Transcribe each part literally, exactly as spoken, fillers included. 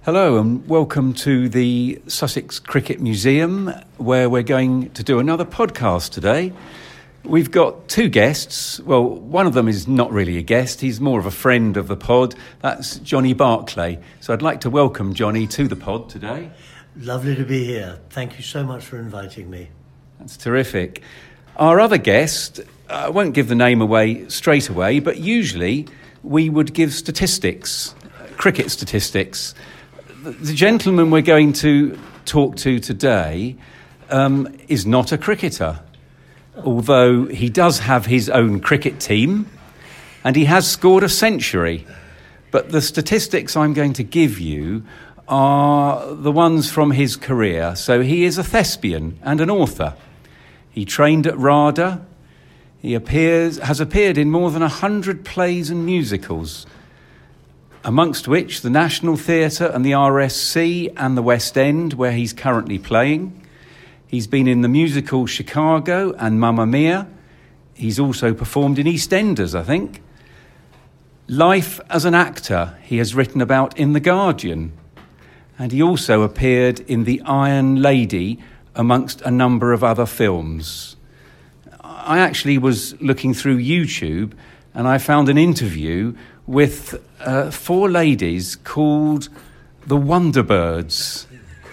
Hello and welcome to the Sussex Cricket Museum, where we're going to do another podcast today. We've got two guests. Well, one of them is not really a guest. He's more of a friend of the pod. That's Johnny Barclay. So I'd like to welcome Johnny to the pod today. Lovely to be here. Thank you so much for inviting me. That's terrific. Our other guest, I won't give the name away straight away, but usually we would give statistics, cricket statistics. The gentleman we're going to talk to today um, is not a cricketer, although he does have his own cricket team and he has scored a century. But the statistics I'm going to give you are the ones from his career. So he is a thespian and an author. He trained at RADA. He appears has appeared in more than one hundred plays and musicals, amongst which the National Theatre and the R S C and the West End, where he's currently playing. He's been in the musical Chicago and Mamma Mia. He's also performed in EastEnders, I think. Life as an actor he has written about in The Guardian. And he also appeared in The Iron Lady, amongst a number of other films. I actually was looking through YouTube and I found an interview with uh, four ladies called the Wonderbirds.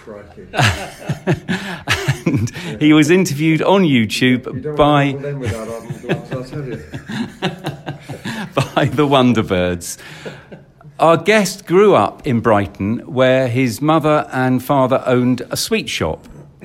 And he was interviewed on YouTube by by the Wonderbirds. Our guest grew up in Brighton, where his mother and father owned a sweet shop.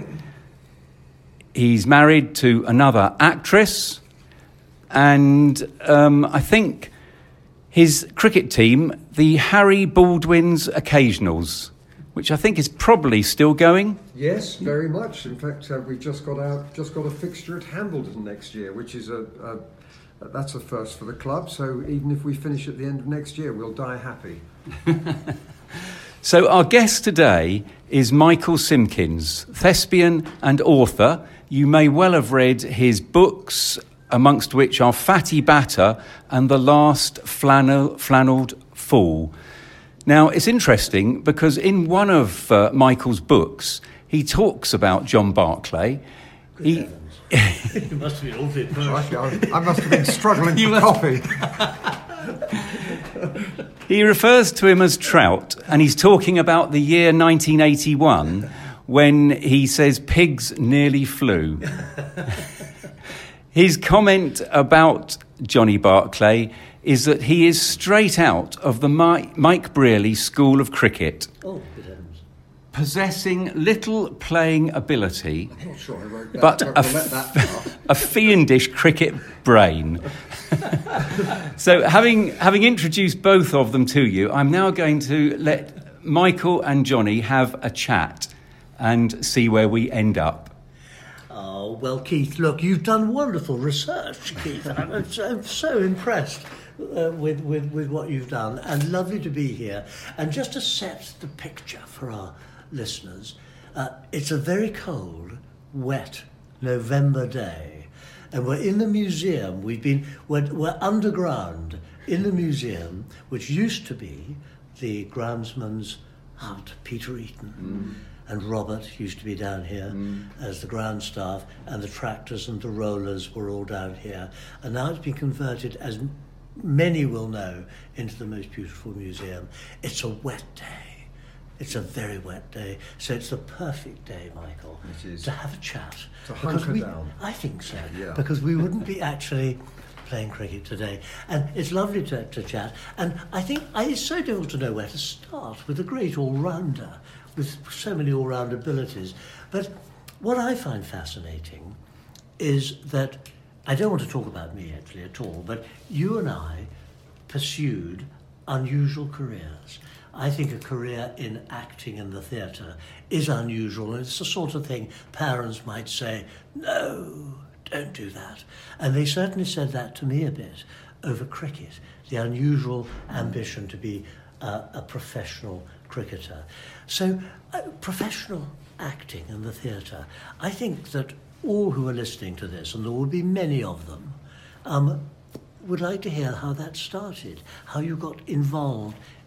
He's married to another actress, and um, I think his cricket team, the Harry Baldwin's Occasionals, which I think is probably still going. Yes, very much. In fact, uh, we've just got out, just got a fixture at Hambledon next year, which is a, a that's a first for the club. So even if we finish at the end of next year, we'll die happy. So our guest today is Michael Simkins, thespian and author. You may well have read his books, amongst which are Fatty Batter and The Last Flannel, Flannelled Fool. Now, it's interesting because in one of uh, Michael's books, he talks about John Barclay. Good he, heavens. You must have been awfully emotional. I must have been struggling You for must- coffee. He refers to him as Trout, and he's talking about the year nineteen eighty-one when he says pigs nearly flew. His comment about Johnny Barclay is that he is straight out of the Mike, Mike Brearley School of Cricket, Oh, good heavens. possessing little playing ability, I'm not sure I wrote that, but but a, we'll let that pass. a fiendish cricket brain. So having having introduced both of them to you, I'm now going to let Michael and Johnny have a chat and see where we end up. Oh, well, Keith, look, you've done wonderful research, Keith. I'm, I'm, so, I'm so impressed uh, with, with, with what you've done, and lovely to be here. And just to set the picture for our listeners, uh, it's a very cold, wet November day, and we're in the museum. We've been, we're, we're underground in the museum, which used to be the groundsman's hut, Peter Eaton. Mm. And Robert used to be down here mm. as the ground staff, and the tractors and the rollers were all down here. And now it's been converted, as many will know, into the most beautiful museum. It's a wet day. It's a very wet day. So it's the perfect day, Michael, it is. to have a chat. To Because hunker we, down. I think so. Yeah. Because we wouldn't be actually playing cricket today. And it's lovely to, to chat. And I think I, it's so difficult to know where to start with a great all-rounder, with so many all-round abilities. But what I find fascinating is that, I don't want to talk about me actually at all, but you and I pursued unusual careers. I think a career in acting in the theatre is unusual, and it's the sort of thing parents might say, no, don't do that. And they certainly said that to me a bit over cricket, the unusual ambition to be uh, a professional cricketer. So, uh, professional acting in the theatre, I think that all who are listening to this, and there will be many of them, um, would like to hear how that started, how you got involved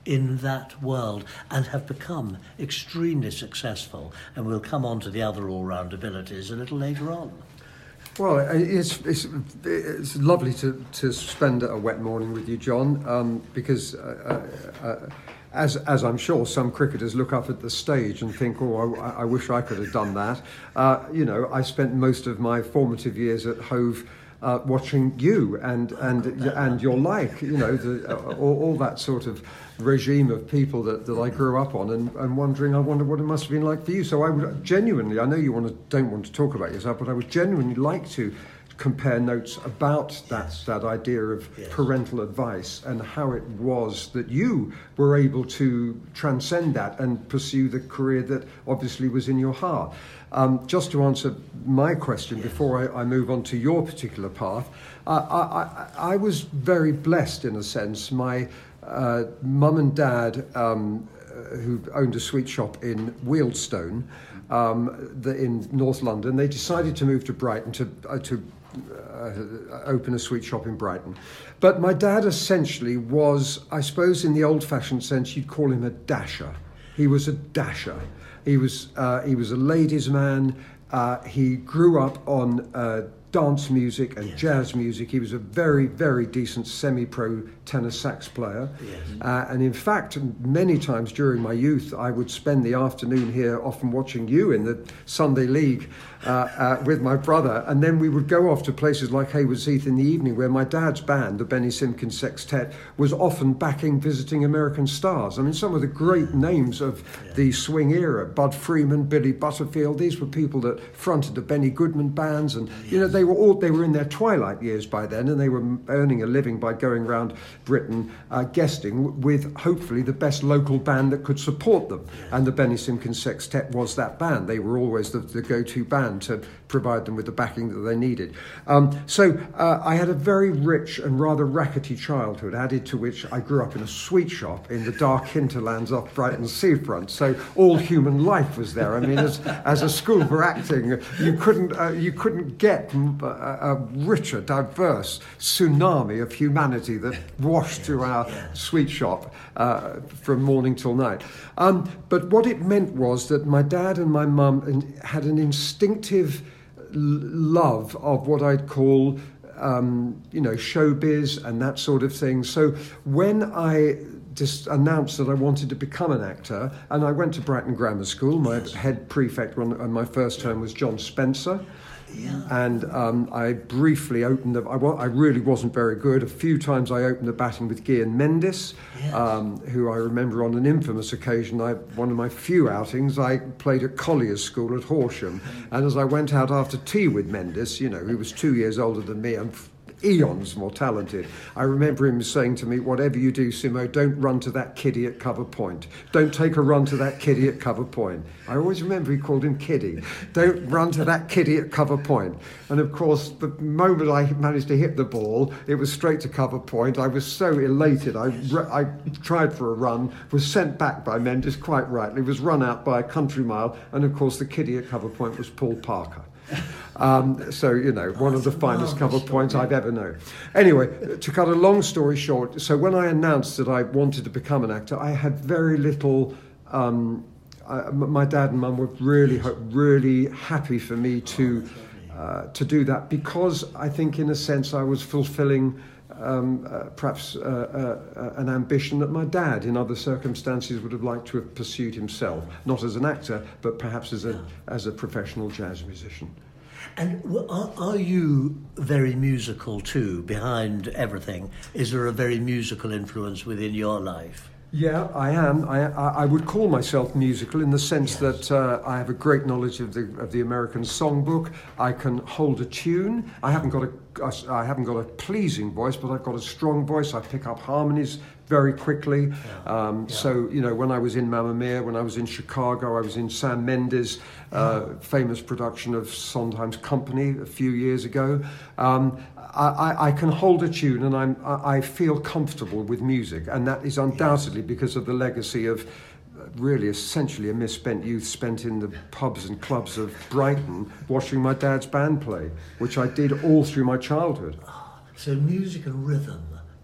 in that world and have become extremely successful. And we'll come on to the other all-round abilities a little later on. Well, it's, it's, it's lovely to, to spend a wet morning with you, John, um, because uh, uh, as, as I'm sure some cricketers look up at the stage and think, oh, I, I wish I could have done that. Uh, you know, I spent most of my formative years at Hove Uh, watching you and and and your like, you know, the, uh, all, all that sort of regime of people that, that I grew up on, and, and wondering, I wonder what it must have been like for you. So I would genuinely, I know you want to don't want to talk about yourself, but I would genuinely like to compare notes about that Yes. that idea of Yes. parental advice and how it was that you were able to transcend that and pursue the career that obviously was in your heart. Um, just to answer my question before I, I move on to your particular path, uh, I, I, I was very blessed in a sense. My uh, mum and dad, um, who owned a sweet shop in Wealdstone, um, the, in North London, they decided to move to Brighton to uh, to uh, open a sweet shop in Brighton. But my dad essentially was, I suppose, in the old-fashioned sense, you'd call him a dasher. He was a dasher. He was uh, he was a ladies' man. Uh, he grew up on uh, dance music and Yes. jazz music. He was a very, very decent semi-pro tenor sax player. Yes. Uh, and in fact, many times during my youth, I would spend the afternoon here often watching you in the Sunday League uh, uh, with my brother. And then we would go off to places like Haywards Heath in the evening, where my dad's band, the Benny Simpkins Sextet, was often backing visiting American stars. I mean, some of the great names of Yeah. the swing era, Bud Freeman, Billy Butterfield, these were people that fronted the Benny Goodman bands. And, you know, they were all, they were in their twilight years by then, and they were earning a living by going around Britain uh, guesting with hopefully the best local band that could support them. And the Benny Simpkins Sextet was that band. They were always the, the go-to band to provide them with the backing that they needed. Um, so uh, I had a very rich and rather rackety childhood, added to which I grew up in a sweet shop in the dark hinterlands off Brighton seafront. So all human life was there. I mean, as, as a school for acting, you couldn't uh, you couldn't get a, a richer, diverse tsunami of humanity that washed through our sweet shop uh, from morning till night. Um, but what it meant was that my dad and my mum had an instinctive love of what I'd call, um, you know, showbiz and that sort of thing. So when I just announced that I wanted to become an actor, and I went to Brighton Grammar School, my head prefect on, on my first term was John Spencer. Yeah. And um, I briefly opened the, I, wa- I really wasn't very good. A few times I opened the batting with Gian Mendes, Yes. um, who I remember on an infamous occasion, I, one of my few outings, I played at Collier's School at Horsham. And as I went out after tea with Mendes, you know, who was two years older than me and eons more talented, I remember him saying to me, whatever you do, Simo, don't run to that kiddie at cover point. Don't take a run to that kiddie at cover point. I always remember he called him kiddie. Don't run to that kiddie at cover point. And of course, the moment I managed to hit the ball, it was straight to cover point. I was so elated. I, I tried for a run, was sent back by Mendes quite rightly, was run out by a country mile, and of course the kiddie at cover point was Paul Parker. Um, so, you know, one of the finest cover points I've ever known. Anyway, to cut a long story short, so when I announced that I wanted to become an actor, I had very little... Um, I, my dad and mum were really, really happy for me to uh, to do that, because I think, in a sense, I was fulfilling um, uh, perhaps uh, uh, uh, an ambition that my dad, in other circumstances, would have liked to have pursued himself, not as an actor, but perhaps as a as a professional jazz musician. And w- are, are you very musical too, behind everything? Is there a very musical influence within your life? Yeah, I am. I, I, I would call myself musical in the sense Yes. that uh, I have a great knowledge of the of the American songbook. I can hold a tune. I haven't got a I haven't got a pleasing voice, but I've got a strong voice. I pick up harmonies very quickly. Yeah. Um, Yeah. So, you know, when I was in Mamma Mia, when I was in Chicago, I was in Sam Mendes' uh, famous production of Sondheim's Company a few years ago. Um, I, I, I can hold a tune, and I'm, I, I feel comfortable with music, and that is undoubtedly because of the legacy of really essentially a misspent youth spent in the pubs and clubs of Brighton watching my dad's band play, which I did all through my childhood. So music and rhythm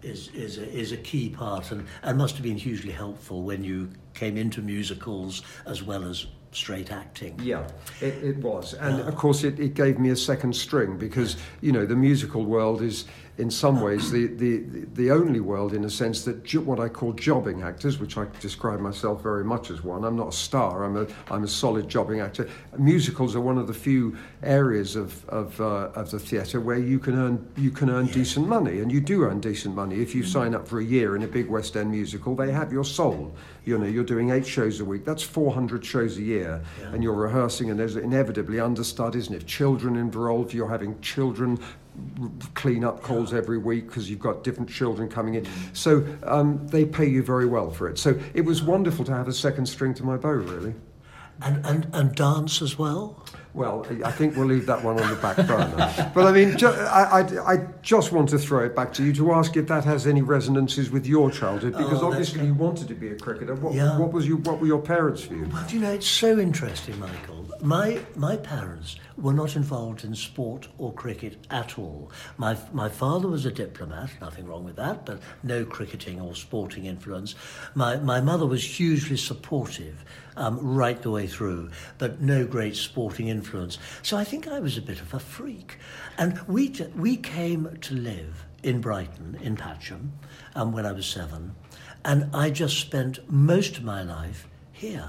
is is a, is a key part, and, and must have been hugely helpful when you came into musicals as well as straight acting. Yeah, it, it was. And of course it, it gave me a second string because, you know, the musical world is in some ways the, the, the only world in a sense that jo- what I call jobbing actors, which I describe myself very much as one. I'm not a star, I'm a, I'm a solid jobbing actor. Musicals are one of the few areas of, of, uh, of the theatre where you can earn you can earn Yes. decent money, and you do earn decent money. If you sign up for a year in a big West End musical, they have your soul. You know, you're doing eight shows a week. That's four hundred shows a year, Yeah. and you're rehearsing, and there's inevitably understudies, and if children involved, you're having children r- clean up calls every week because you've got different children coming in. So um, they pay you very well for it. So it was wonderful to have a second string to my bow, really. And, and, and dance as well? Well, I think we'll leave that one on the back burner. But I mean, ju- I, I, I just want to throw it back to you to ask if that has any resonances with your childhood, because Oh, that's obviously right. you wanted to be a cricketer. What, Yeah. what was you? What were your parents for you? Well, do you know, it's so interesting, Michael. My my parents were not involved in sport or cricket at all. My my father was a diplomat, nothing wrong with that, but no cricketing or sporting influence. My my mother was hugely supportive, um, right the way through, but no great sporting influence. So I think I was a bit of a freak. And we j- we came to live in Brighton, in Patcham, um, when I was seven, and I just spent most of my life here.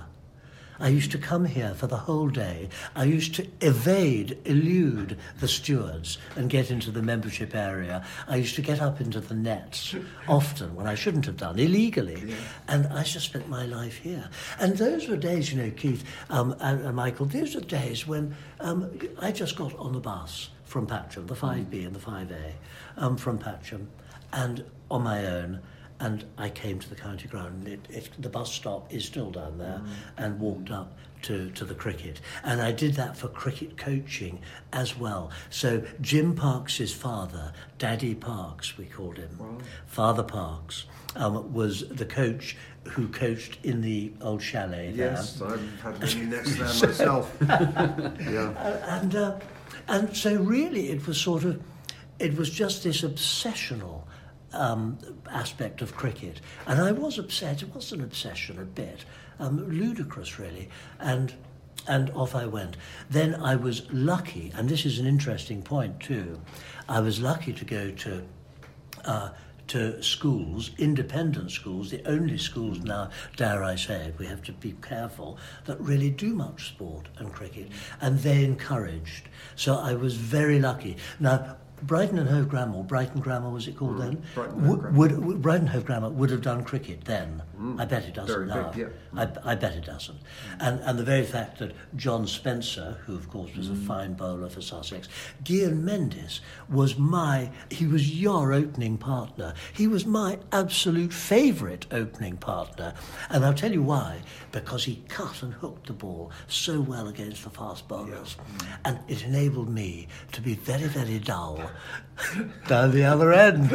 I used to come here for the whole day. I used to evade, elude the stewards and get into the membership area. I used to get up into the nets often when I shouldn't have done, illegally. Yeah. And I just spent my life here. And those were days, you know, Keith um, and, and Michael, those were days when um, I just got on the bus from Patcham, the five B and the five A, um, from Patcham, and on my own. And I came to the county ground. It, it, the bus stop is still down there, mm. and walked up to, to the cricket. And I did that for cricket coaching as well. So Jim Parks' father, Daddy Parks, we called him, wow. Father Parks, um, was the coach who coached in the old chalet there. Yes, I've had many nets there myself. Yeah. And, uh, and so really it was sort of, it was just this obsessional Um, aspect of cricket, and I was obsessed. It was an obsession a bit, um, ludicrous really, and and off I went. Then I was lucky, and this is an interesting point too. I was lucky to go to uh, to schools, independent schools, the only schools now, dare I say it, we have to be careful, that really do much sport and cricket, and they encouraged. So I was very lucky. Now, Brighton and Hove Grammar, Brighton Grammar was it called mm, then? Brighton Hove Grammar. Would, would, Brighton Hove Grammar would have done cricket then. Mm, I bet it doesn't very now. Big, yeah. I, I bet it doesn't. And and the very fact that John Spencer, who of course was mm. a fine bowler for Sussex, Gian Mendes was my, he was your opening partner. He was my absolute favourite opening partner. And I'll tell you why. Because he cut and hooked the ball so well against the fast bowlers. Yeah. Mm. And it enabled me to be very, very dull down the other end.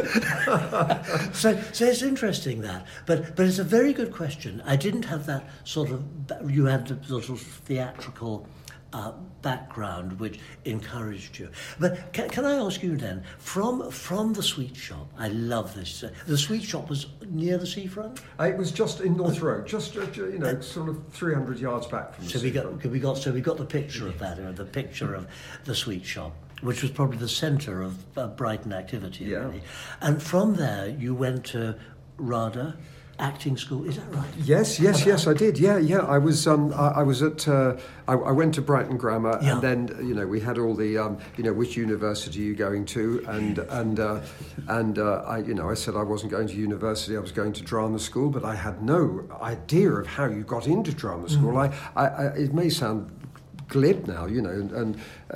so, so it's interesting that, but but it's a very good question. I didn't have that sort of, you had the sort of theatrical uh, background which encouraged you. But can, can I ask you then, from from the sweet shop, I love this, uh, the sweet shop was near the seafront? Uh, it was just in North Road, just, uh, you know, uh, sort of three hundred yards back from the so we got, seafront. we got, so we got the picture of that, uh, the picture of the sweet shop, which was probably the centre of uh, Brighton activity, yeah. really. And from there, you went to RADA acting school. Is that right? Yes, yes, yes, I did. Yeah, yeah. I was, um, I, I was at, uh, I, I went to Brighton Grammar, yeah. and then, you know, we had all the, um, you know, which university are you going to, and and uh, and uh, I, you know, I said I wasn't going to university. I was going to drama school, but I had no idea of how you got into drama school. Mm. I, I, I, it may sound glib now, you know, and, and uh,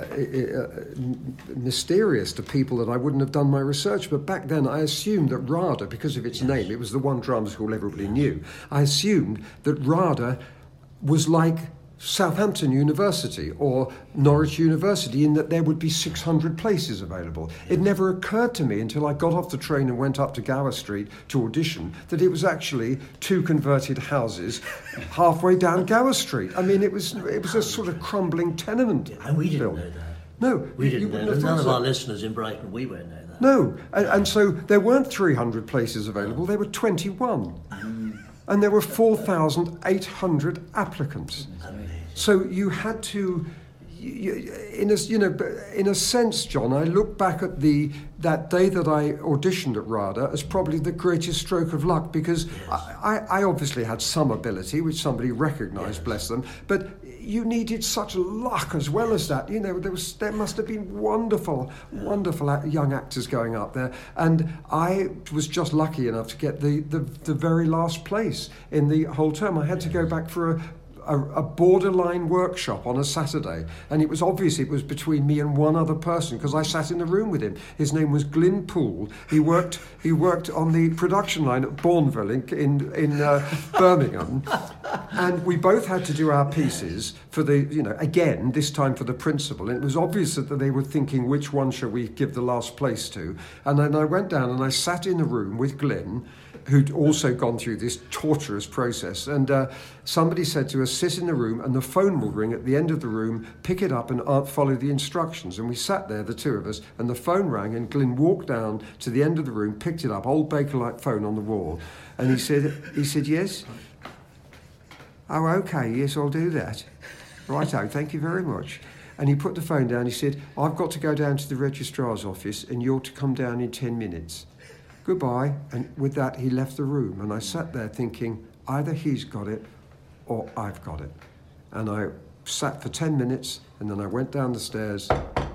uh, mysterious to people that I wouldn't have done my research. But back then I assumed that RADA, because of its yes. name, it was the one drama school everybody yes. knew. I assumed that RADA was like Southampton University or Norwich University, in that there would be six hundred places available. It never occurred to me until I got off the train and went up to Gower Street to audition that it was actually two converted houses halfway down Gower Street. I mean, it was it was a sort of crumbling tenement And we didn't build. know that. No, we you, didn't you know that. None of so. our listeners in Brighton, we won't know that. No, and, and so there weren't three hundred places available, there were twenty-one. Mm. And there were four thousand eight hundred applicants. Amazing. So you had to, you, in a, you know, in a sense, John, I look back at the that day that I auditioned at RADA as probably the greatest stroke of luck, because yes. I, I obviously had some ability, which somebody recognised, yes. bless them, but you needed such luck as well as that. You know, there was there must have been wonderful, wonderful young actors going up there, and I was just lucky enough to get the, the, the very last place in the whole term. I had to go back for a A, a borderline workshop on a Saturday, and it was obvious it was between me and one other person, because I sat in the room with him. His name was Glyn Poole. He worked he worked on the production line at Bourneville in in, in uh, Birmingham, and we both had to do our pieces for the, you know, again this time for the principal. And it was obvious that they were thinking, which one shall we give the last place to? And then I went down and I sat in the room with Glyn, who'd also gone through this torturous process, and uh, somebody said to us, sit in the room and the phone will ring at the end of the room, pick it up and uh, follow the instructions. And we sat there, the two of us, and the phone rang, and Glyn walked down to the end of the room, picked it up, old Bakelite phone on the wall, and he said, he said, yes? Oh, okay, yes, I'll do that. Righto, thank you very much. And he put the phone down, he said, I've got to go down to the registrar's office and you're to come down in ten minutes. Goodbye. And with that, he left the room. And I sat there thinking, either he's got it or I've got it. And I sat for ten minutes, and then I went down the stairs.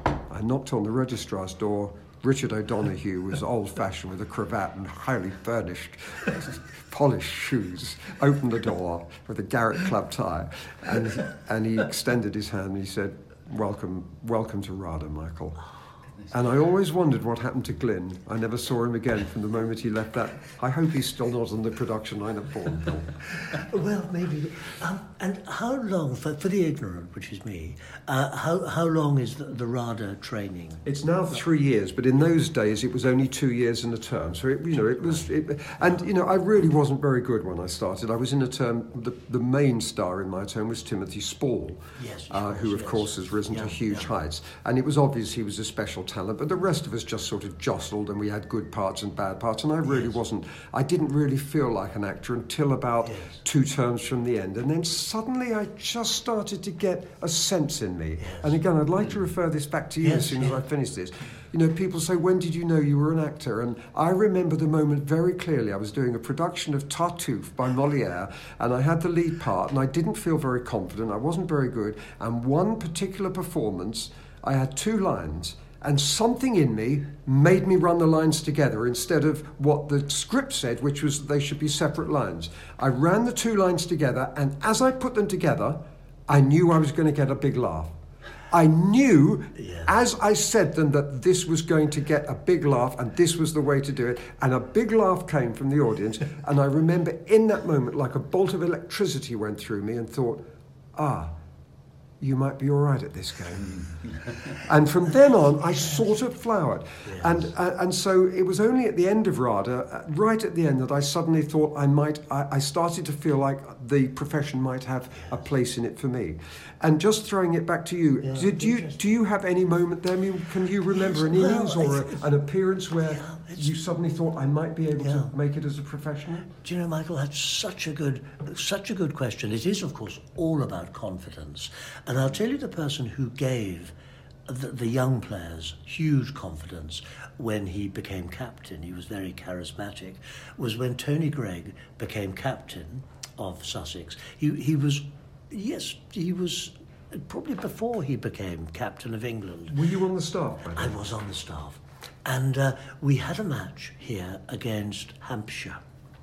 I knocked on the registrar's door. Richard O'Donoghue was old-fashioned with a cravat and highly furnished, polished shoes. Opened the door with a Garrett Club tie. And, and he extended his hand and he said, welcome, welcome to RADA, Michael. And I always wondered what happened to Glyn. I never saw him again from the moment he left that. I hope he's still not on the production line at Bourneville. Well, maybe. Um, and how long, for, for the ignorant, which is me, uh, how how long is the, the RADA training? It's now three years, but in those days it was only two years in a term. So, it, you know, it was... It, and, you know, I really wasn't very good when I started. I was in a term... The, the main star in my term was Timothy Spall, yes, uh, who, of yes. course, has risen yeah, to huge yeah. heights. And it was obvious he was a special talent, but the rest of us just sort of jostled, and we had good parts and bad parts, and I really yes. wasn't, I didn't really feel like an actor until about yes. two terms from the end, and then suddenly I just started to get a sense in me. Yes. And again, I'd like to refer this back to you yes, as soon yes. as I finish this. You know, people say, when did you know you were an actor? And I remember the moment very clearly. I was doing a production of Tartuffe by Molière, and I had the lead part, and I didn't feel very confident, I wasn't very good, and one particular performance, I had two lines, and something in me made me run the lines together instead of what the script said, which was they should be separate lines. I ran the two lines together, and as I put them together, I knew I was going to get a big laugh. I knew, yeah. as I said them, that this was going to get a big laugh, and this was the way to do it. And a big laugh came from the audience, and I remember in that moment, like a bolt of electricity went through me, and thought, ah, you might be all right at this game. And from then on, I sort of flowered. Yes. And uh, and so it was only at the end of RADA, uh, right at the end, that I suddenly thought I might, I, I started to feel like the profession might have yes. a place in it for me. And just throwing it back to you, yeah, did you do you have any moment there? I mean, can you remember yes, an well, innings or a, an appearance where yeah, you suddenly thought I might be able yeah. to make it as a professional? Do you know, Michael, that's such a good, such a good question. It is, of course, all about confidence. And I'll tell you the person who gave the, the young players huge confidence when he became captain, he was very charismatic, was when Tony Greig became captain of Sussex. He, he was, yes, he was probably before he became captain of England. Were you on the staff? I was on the staff. And uh, we had a match here against Hampshire.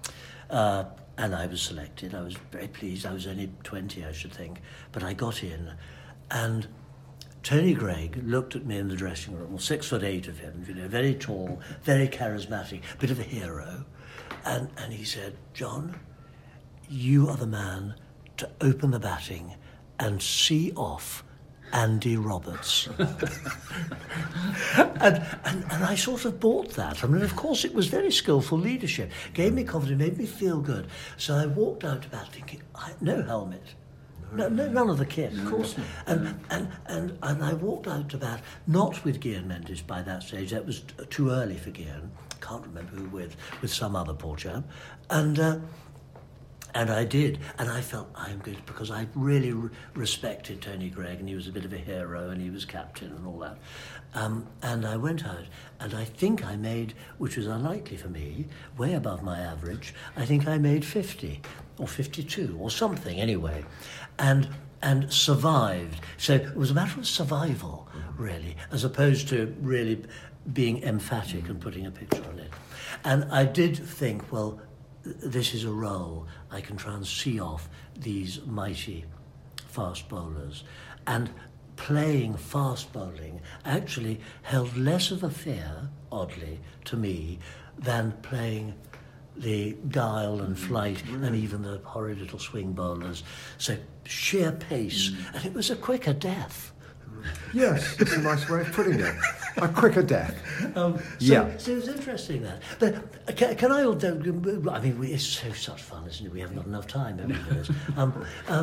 Uh, and I was selected. I was very pleased. I was only twenty, I should think. But I got in. And Tony Greig looked at me in the dressing room, well, six foot eight of him, you know, very tall, very charismatic, bit of a hero. And, and he said, John, you are the man to open the batting and see off Andy Roberts. and, and and I sort of bought that. I mean, of course, it was very skillful leadership. Gave me confidence, made me feel good. So I walked out to bat thinking, I, no helmet, No, no, none of the kit. Of course not. And, and, and, and I walked out to bat, not with Gian Mendes by that stage, that was t- too early for Gian, can't remember who with, with some other poor chap. And uh, and I did, and I felt I'm good because I really re- respected Tony Greig, and he was a bit of a hero, and he was captain and all that. Um, and I went out, and I think I made, which was unlikely for me, way above my average, I think I made fifty, or fifty-two, or something anyway. And and survived. So it was a matter of survival, really, as opposed to really being emphatic and putting a picture on it. And I did think, well, this is a role. I can try and see off these mighty fast bowlers. And playing fast bowling actually held less of a fear, oddly, to me, than playing the guile and flight mm. and even the horrid little swing bowlers. So sheer pace, mm. and it was a quicker death. Yes, it's a nice way of putting it. A quicker death. Um, so, yeah. So it was interesting that. But can, can I? I mean, it's so such fun, isn't it? We haven't got enough time. um, uh,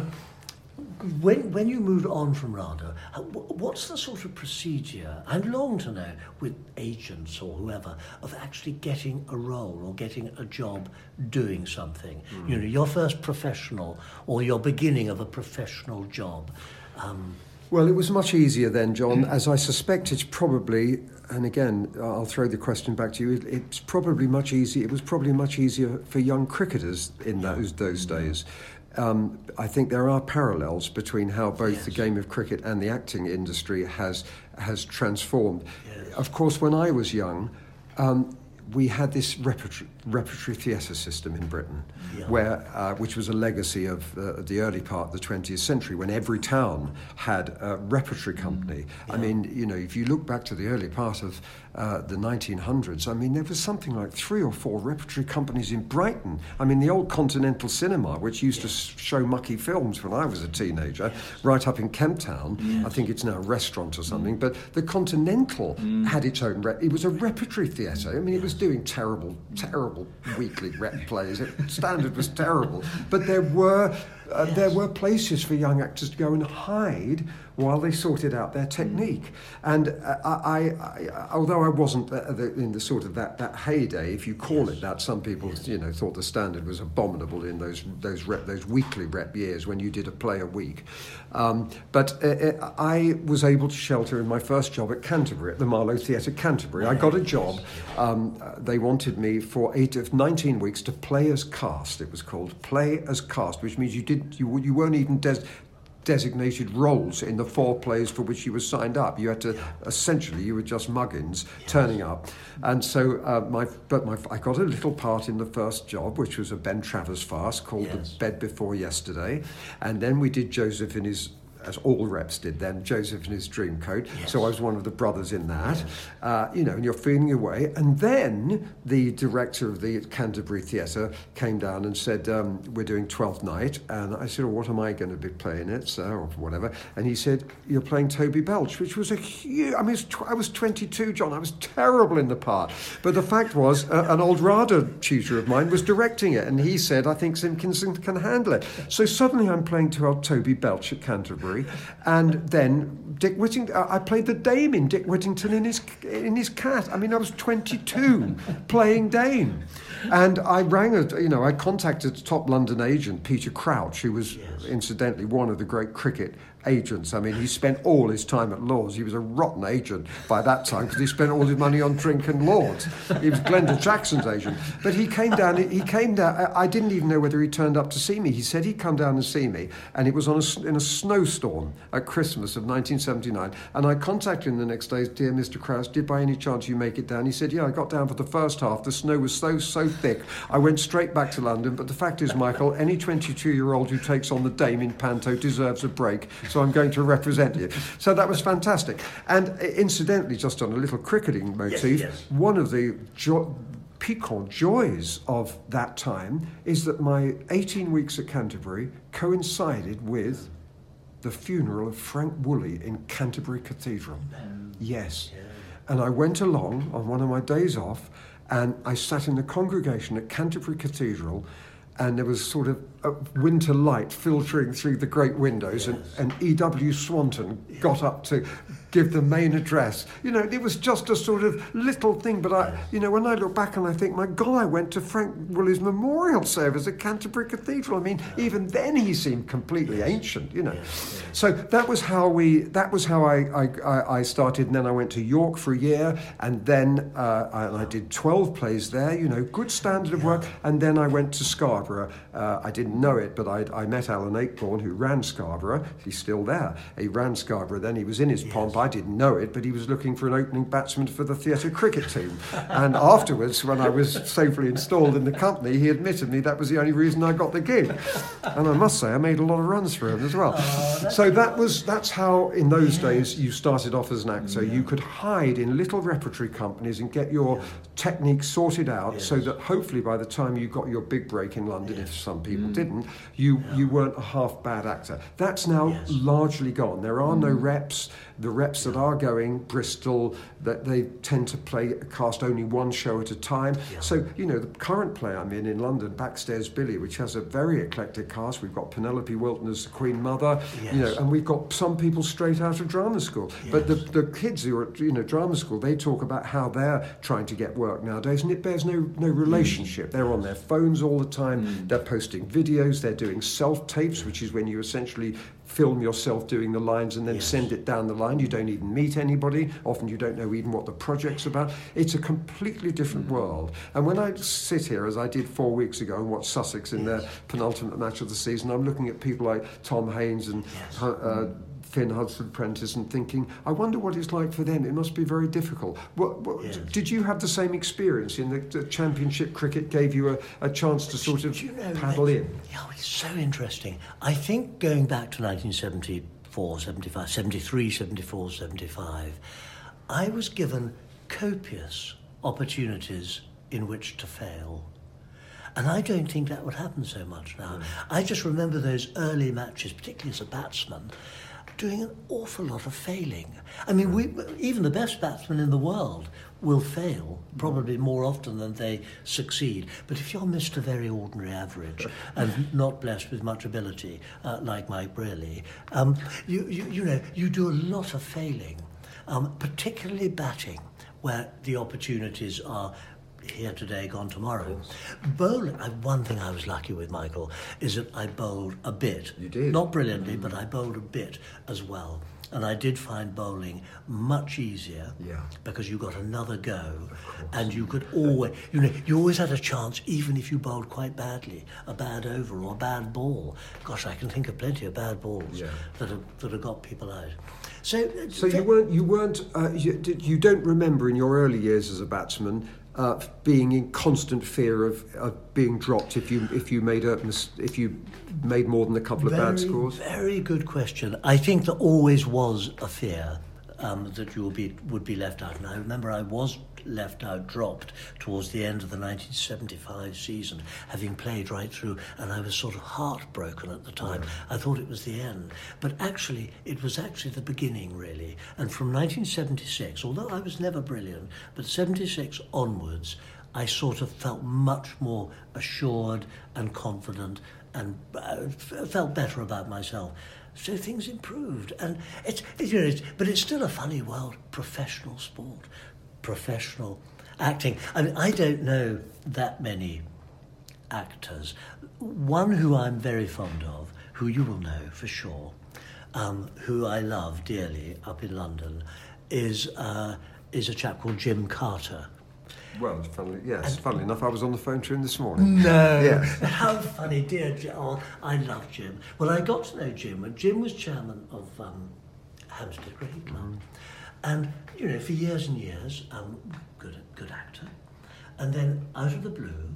when when you moved on from RADA, what's the sort of procedure? I'd long to know with agents or whoever of actually getting a role or getting a job doing something. Mm. You know, your first professional or your beginning of a professional job. Um, Well, it was much easier then, John, as I suspect it's probably, and again, I'll throw the question back to you, it, it's probably much easier, it was probably much easier for young cricketers in those, those days. Um, I think there are parallels between how both yes. the game of cricket and the acting industry has, has transformed. Yes. Of course, when I was young, um, we had this repertory, repertory theatre system in Britain, yeah. where uh, which was a legacy of uh, the early part of the twentieth century, when every town had a repertory company. Yeah. I mean, you know, if you look back to the early part of uh, the nineteen hundreds, I mean, there was something like three or four repertory companies in Brighton. I mean, the old Continental Cinema, which used yes. to show mucky films when I was a teenager, yes. right up in Kemp Town. Yes. I think it's now a restaurant or something, mm. but the Continental mm. had its own, re- it was a repertory theatre. I mean, it was doing terrible, terrible weekly rep plays. It, standard was terrible, but there were uh, yes. there were places for young actors to go and hide while they sorted out their technique. And uh, I, I, I, although I wasn't uh, the, in the sort of that, that heyday, if you call yes. it that, some people yes. you know thought the standard was abominable in those those rep, those weekly rep years when you did a play a week. Um, but uh, I was able to shelter in my first job at Canterbury, at the Marlow Theatre, Canterbury. I got a job. Um, they wanted me for eight of nineteen weeks to play as cast. It was called play as cast, which means you did you you weren't even des- designated roles in the four plays for which you were signed up. You had to essentially you were just muggins yes. turning up, and so uh, my but my I got a little part in the first job, which was a Ben Travers farce called yes. The Bed Before Yesterday, and then we did Joseph in his. As all reps did then, Joseph in his dream coat. Yes. So I was one of the brothers in that. Yes. Uh, you know, and you're feeling your way. And then the director of the Canterbury Theatre came down and said, um, we're doing Twelfth Night. And I said, well, what am I going to be playing it, sir, or whatever? And he said, you're playing Toby Belch, which was a huge... I mean, I was twenty-two, John. I was terrible in the part. But the fact was, uh, an old RADA tutor of mine was directing it. And he said, I think Simpkinson can handle it. So suddenly I'm playing to old Toby Belch at Canterbury. And then Dick Whittington, I played the Dame in Dick Whittington in his in his cat. I mean, I was twenty-two playing Dame. And I rang, a, you know, I contacted a top London agent, Peter Crouch, who was yes. incidentally one of the great cricket agents. I mean, he spent all his time at Lord's. He was a rotten agent by that time because he spent all his money on drink and Lord's. He was Glenda Jackson's agent. But he came down, he came down, I didn't even know whether he turned up to see me. He said he'd come down and see me, and it was on a, in a snowstorm at Christmas of nineteen seventy-nine. And I contacted him the next day, dear Mister Krause, did by any chance you make it down? He said, yeah, I got down for the first half. The snow was so, so thick. I went straight back to London. But the fact is, Michael, any twenty-two-year-old who takes on the Dame in Panto deserves a break. So I'm going to represent you. So that was fantastic. And incidentally, just on a little cricketing motif, yes, yes. one of the jo- piquant joys of that time is that my eighteen weeks at Canterbury coincided with the funeral of Frank Woolley in Canterbury Cathedral. Um, yes. Yeah. And I went along on one of my days off, and I sat in the congregation at Canterbury Cathedral, and there was sort of a winter light filtering through the great windows, Yes. and, and E W Swanton got up to give the main address. You know, it was just a sort of little thing, but I, you know, when I look back and I think, my God, I went to Frank Woolley's memorial service at Canterbury Cathedral. I mean, even then he seemed completely ancient, you know. Yes, yes. So that was how we, that was how I, I, I- I started, and then I went to York for a year, and then uh, I, I did twelve plays there, you know, good standard of work, and then I went to Scarborough. Uh, I didn't know it, but I, I met Alan Ayckbourn, who ran Scarborough. He's still there. He ran Scarborough then, he was in his pomp. I didn't know it, but he was looking for an opening batsman for the theatre cricket team. And afterwards, when I was safely installed in the company, he admitted me that was the only reason I got the gig. And I must say, I made a lot of runs for him as well. Oh, so that was that's how, in those days, you started off as an actor. You could hide in little repertory companies and get your technique sorted out, so Yes. that hopefully by the time you got your big break in London, if some people Mm. didn't, you, you weren't a half bad actor. That's now Yes. largely gone. There are Mm. no reps. The reps that are going, Bristol, that they tend to play cast only one show at a time. Yeah. So, you know, the current play I'm in in London, Backstairs Billy, which has a very eclectic cast. We've got Penelope Wilton as the Queen Mother, you know, Yes. and we've got some people straight out of drama school. But the, Yes. the kids who are at, you know, drama school, they talk about how they're trying to get work nowadays, and it bears no, no relationship. They're on their phones all the time. They're posting videos. They're doing self-tapes, which is when you essentially film yourself doing the lines and then Yes. send it down the line. You don't even meet anybody. Often you don't know even what the project's about. It's a completely different world. And when I sit here, as I did four weeks ago, and watch Sussex in their penultimate match of the season, I'm looking at people like Tom Haynes and Yes. uh, Finn Hudson-Prentice and thinking, I wonder what it's like for them. It must be very difficult. What, what, Yes. Did you have the same experience in the, the Championship cricket gave you a, a chance to sort of Do you know, paddle that- in? Yeah, it's so interesting. I think going back to nineteen seventy-four, seventy-five, seventy-three, seventy-four, seventy-five, I was given copious opportunities in which to fail. And I don't think that would happen so much now. I just remember those early matches, particularly as a batsman, doing an awful lot of failing. I mean, we, even the best batsmen in the world will fail, probably more often than they succeed. But if you're Mister Very Ordinary Average and not blessed with much ability, uh, like Mike Brearley, um, you, you, you know, you do a lot of failing, um, particularly batting, where the opportunities are here today, gone tomorrow. Bowling, uh, one thing I was lucky with, Michael, is that I bowled a bit. You did? Not brilliantly, but I bowled a bit as well. And I did find bowling much easier, Yeah. because you got another go, and you could always, you know, you always had a chance, even if you bowled quite badly, a bad over or a bad ball. Gosh, I can think of plenty of bad balls Yeah. that have that have got people out. So, So you weren't, you weren't, uh, you, did- you don't remember in your early years as a batsman uh, being in constant fear of, of being dropped if you if you made a mis- if you made more than a couple of bad Very, scores. Very good question. I think there always was a fear um, that you would be would be left out, and I remember I was left out, dropped towards the end of the nineteen seventy-five season, having played right through, and I was sort of heartbroken at the time. I thought it was the end, but actually it was actually the beginning, really. And from nineteen seventy-six, although I was never brilliant, but seventy-six onwards, I sort of felt much more assured and confident, and uh, f- felt better about myself. So things improved, and it's, it's, you know, it's but it's still a funny world. Professional sport, professional acting. I mean, I don't know that many actors. One who I'm very fond of, who you will know for sure, um, who I love dearly up in London, is uh, is a chap called Jim Carter. Well, funnily, yes, funnily enough, I was on the phone to him this morning. No. Yes. How funny, dear Jim. Oh, I love Jim. Well, I got to know Jim when Jim was chairman of um, Hampstead Cricket Club. Mm. And, you know, for years and years, um, good, good actor. And then, out of the blue,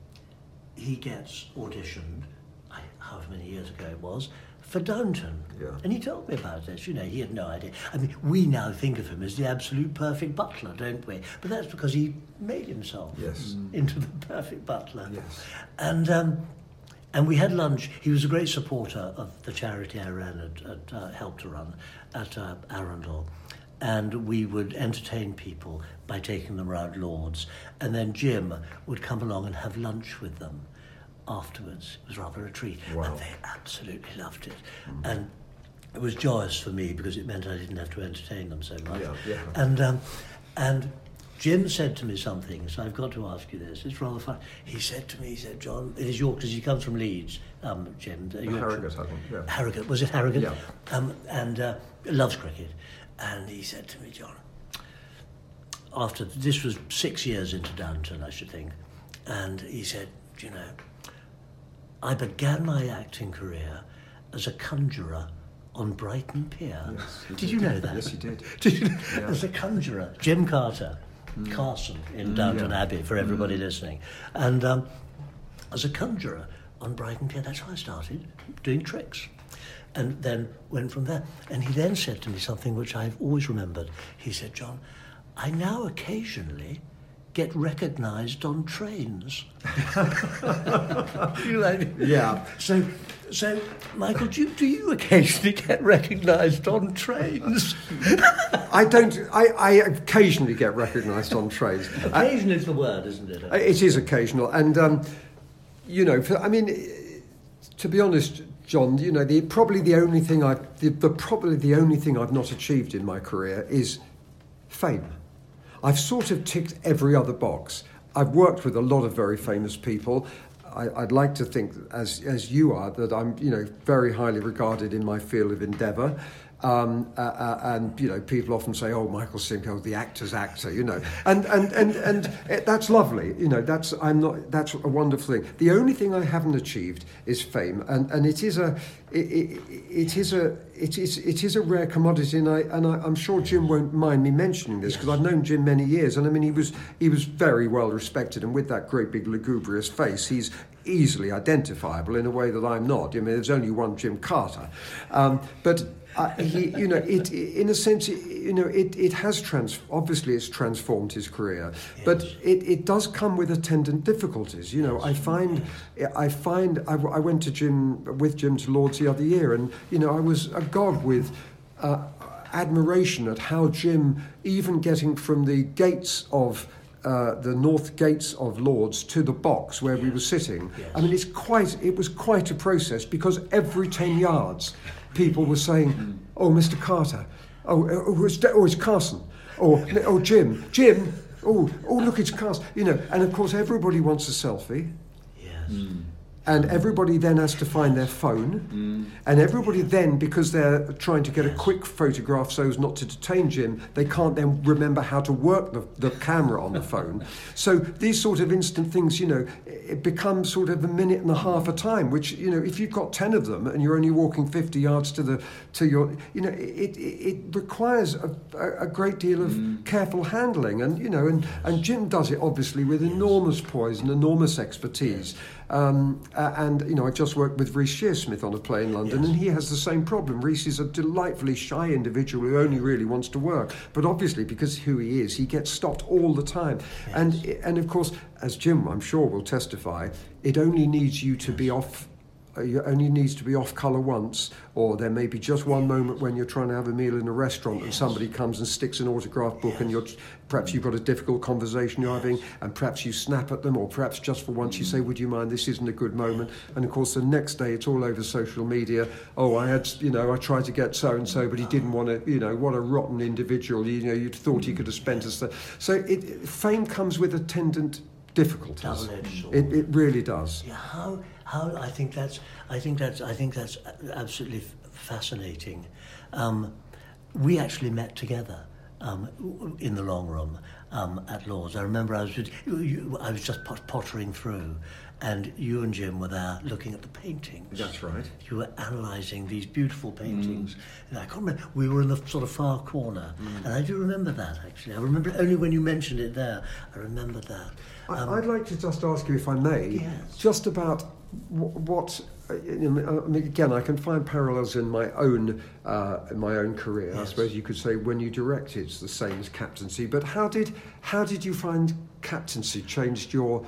he gets auditioned, I, however many years ago it was, for Downton. Yeah. And he told me about this, you know, he had no idea. I mean, we now think of him as the absolute perfect butler, don't we? But that's because he made himself Yes. into the perfect butler. Yes. And um, and we had lunch. He was a great supporter of the charity I ran, at, at uh, helped to run at uh, Arundel. And we would entertain people by taking them around Lord's. And then Jim would come along and have lunch with them. afterwards. It was rather a treat. Wow. And they absolutely loved it. Mm. And it was joyous for me because it meant I didn't have to entertain them so much. Yeah, yeah. And, um, and Jim said to me something, so I've got to ask you this. It's rather fun. He said to me, he said, John, it is York, because he comes from Leeds, um, Jim. Uh, Harrogate, I think, yeah. Harrogate, was it Harrogate? Yeah. Um, and uh, loves cricket. And he said to me, John, after, this was six years into Downton, I should think, and he said, you know, I began my acting career as a conjurer on Brighton Pier. Yes, did you know that? Yes, you did. Did you know? Yeah. As a conjurer, Jim Carter, mm. Carson in Downton yeah. Abbey, for everybody mm. listening. And um, as a conjurer on Brighton Pier, that's how I started, doing tricks. And then went from there. And he then said to me something which I've always remembered. He said, John, I now occasionally get recognised on trains. You know, yeah. So, so Michael, do you, do you occasionally get recognised on trains? I don't. I, I occasionally get recognised on trains. Occasion is the word, isn't it? It is occasional, and um, you know, for, I mean, to be honest, John, you know, the probably the only thing I, the, the probably the only thing I've not achieved in my career is fame. I've sort of ticked every other box. I've worked with a lot of very famous people. I, I'd like to think, as as you are, that I'm, you know, very highly regarded in my field of endeavour. Um, uh, uh, and you know, people often say, "Oh, Michael Simcoe, the actor's actor," you know, and and and and it, that's lovely. You know, that's I'm not. That's a wonderful thing. The only thing I haven't achieved is fame, and, and it is a it, it, it is a it is it is a rare commodity, and I and I, I'm sure Jim won't mind me mentioning this because I've known Jim many years, and I mean he was he was very well respected, and with that great big lugubrious face, he's easily identifiable in a way that I'm not. I mean, there's only one Jim Carter, um, but. Uh, he, you know, it in a sense, it, you know, it, it has trans. Obviously, it's transformed his career, yes. But it, it does come with attendant difficulties. You know, I find, I find, I, I went to Jim with Jim to Lord's the other year, and you know, I was agog with uh, admiration at how Jim, even getting from the gates of. Uh, the north gates of Lord's to the box where yes. we were sitting. Yes. I mean, it's quite. It was quite a process because every ten yards, people were saying, "Oh, Mister Carter, oh, oh, it's, oh, it's Carson, or oh, Jim, Jim, oh, oh, look, it's Carson." You know, and of course, everybody wants a selfie. Yes. Mm. And everybody then has to find their phone. Mm. And everybody then, because they're trying to get a quick photograph so as not to detain Jim, they can't then remember how to work the, the camera on the phone. So these sort of instant things, you know, it becomes sort of a minute and a half a time, which, you know, if you've got ten of them and you're only walking fifty yards to the to your, you know, it, it, it requires a, a great deal of mm. careful handling. And, you know, and, and Jim does it, obviously, with enormous poise and enormous expertise. Um, uh, and, you know, I just worked with Rhys Shearsmith on a play in London, yes. and he has the same problem. Rhys is a delightfully shy individual who only really wants to work. But obviously, because who he is, he gets stopped all the time. Yes. And, and of course, as Jim, I'm sure, will testify, it only needs you to be off. It only needs to be off colour once, or there may be just one moment when you're trying to have a meal in a restaurant yes. and somebody comes and sticks an autograph book yes. and you're perhaps you've got a difficult conversation you're having, and perhaps you snap at them, or perhaps just for once you say, "Would you mind, this isn't a good moment," and of course the next day it's all over social media. "Oh, I had, you know, I tried to get so and so, but he didn't want to, you know, what a rotten individual, you know, you'd thought he could have spent us." So it, fame comes with attendant difficulties. It, it really does. Yeah, how how I think that's I think that's I think that's absolutely f- fascinating. Um, we actually met together um, in the long room um, at Lord's. I remember I was with, you, I was just pot- pottering through, and you and Jim were there looking at the paintings. That's right. You were analysing these beautiful paintings. Mm. And I can't remember, we were in the sort of far corner. Mm. And I do remember that, actually. I remember it only when you mentioned it there. I remember that. Um, I'd like to just ask you, if I may, yes. just about what... You know, I mean, again, I can find parallels in my own uh, in my own career. Yes. I suppose you could say when you directed, it's the same as captaincy. But how did how did you find captaincy changed your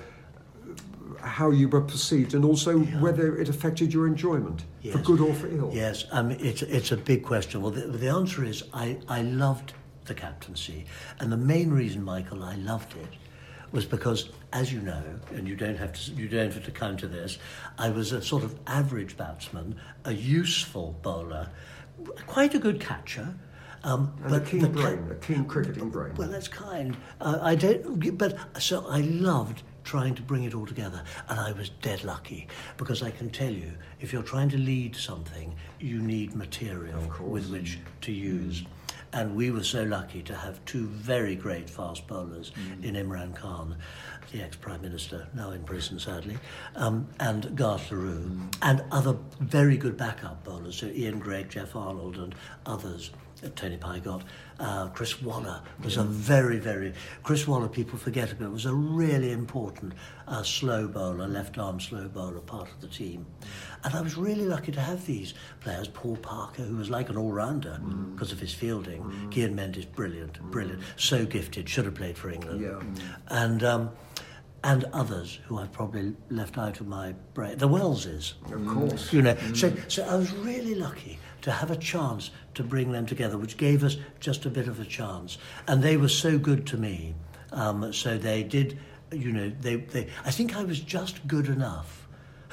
how you were perceived, and also yeah. whether it affected your enjoyment, yes. for good or for ill? Yes, um, it's it's a big question. Well, the, the answer is I, I loved the captaincy, and the main reason, Michael, I loved it was because, as you know, and you don't have to you don't have to counter this, I was a sort of average batsman, a useful bowler, quite a good catcher. Um, and but a keen the brain, ca- a keen cricketing brain. Well, that's kind. Uh, I don't. But so I loved trying to bring it all together, and I was dead lucky because I can tell you, if you're trying to lead something, you need material with which to use. Mm. And we were so lucky to have two very great fast bowlers mm. in Imran Khan, the ex-Prime Minister, now in prison sadly, um, and Garth LaRue, mm. and other very good backup bowlers, so Ian Gregg, Jeff Arnold and others. Tony Pygott, uh, Chris Waller was a very, very... Chris Waller, people forget about, was a really important uh, slow bowler, left-arm slow bowler, part of the team. And I was really lucky to have these players. Paul Parker, who was like an all-rounder because mm. of his fielding. Mm. Kian Mendes, brilliant, brilliant. So gifted, should have played for England. Yeah. And... Um, and others who I've probably left out of my brain. The Welleses. Of course. You know, mm. so, so I was really lucky to have a chance to bring them together, which gave us just a bit of a chance. And they were so good to me. Um, so they did, you know, they, they. I think I was just good enough.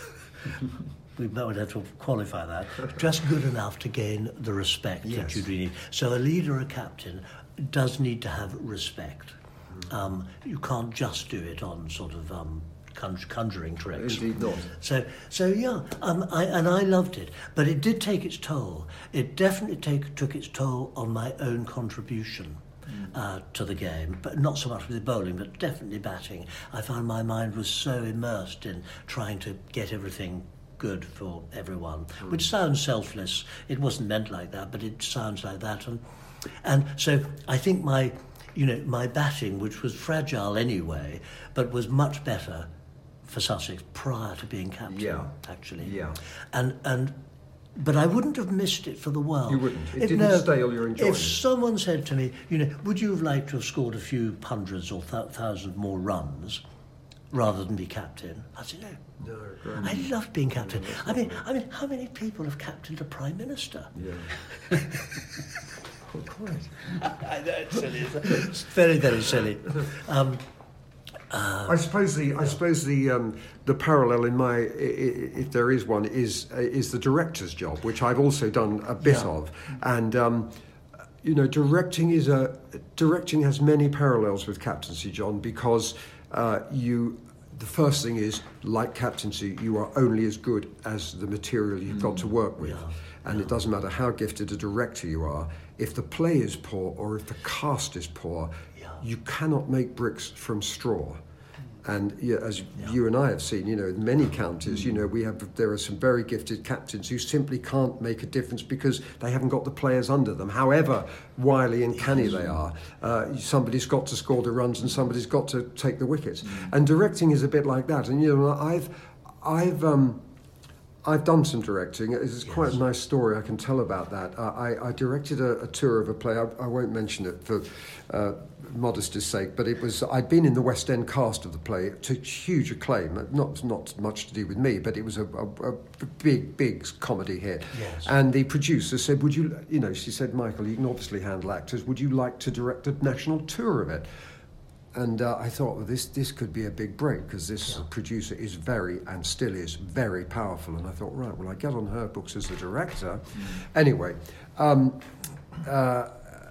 We would have to qualify that. Just good enough to gain the respect yes. that you really need. So a leader, a captain, does need to have respect. Um, you can't just do it on sort of um, conj- conjuring tricks. Indeed not. So, so yeah, um, I, and I loved it, but it did take its toll. It definitely take, took its toll on my own contribution mm. uh, to the game, but not so much with the bowling, but definitely batting. I found my mind was so immersed in trying to get everything good for everyone, mm. which sounds selfless. It wasn't meant like that, but it sounds like that, and and so I think my. You know, my batting, which was fragile anyway, but was much better for Sussex prior to being captain, yeah. actually. Yeah. And, and, but I wouldn't have missed it for the world. You wouldn't? It if, didn't no, stale your enjoyment? If someone said to me, you know, would you have liked to have scored a few hundreds or th- thousands more runs rather than be captain? I'd say no. No, great. I loved being captain. No, I mean, I mean, how many people have captained a Prime Minister? Yeah. Oh, quite. I know, it's silly. It's very, very silly. Um, uh, I suppose the I suppose the um, the parallel in my, if there is one, is uh, is the director's job, which I've also done a bit yeah. of, and um, you know, directing is a directing has many parallels with captaincy, John, because uh, you. The first thing is, like captaincy, you are only as good as the material you've got to work with. Yeah. And yeah. it doesn't matter how gifted a director you are. If the play is poor or if the cast is poor, yeah. you cannot make bricks from straw. And yeah, as yeah. you and I have seen, you know, in many counties, you know, we have there are some very gifted captains who simply can't make a difference because they haven't got the players under them. However wily and canny they are, uh, somebody's got to score the runs and somebody's got to take the wickets. Mm. And directing is a bit like that. And you know, I've, I've. Um, I've done some directing. It's quite yes. a nice story I can tell about that. Uh, I, I directed a, a tour of a play. I, I won't mention it for uh, modesty's sake, but it was. I'd been in the West End cast of the play to huge acclaim. Not not much to do with me, but it was a, a, a big big comedy hit. Yes. And the producer said, "Would you?" You know, she said, "Michael, you can obviously handle actors. Would you like to direct a national tour of it?" And uh, I thought, well, this this could be a big break because this yeah. producer is very, and still is, very powerful. And I thought, right, well, I get on her books as a director. Mm. Anyway, um, uh,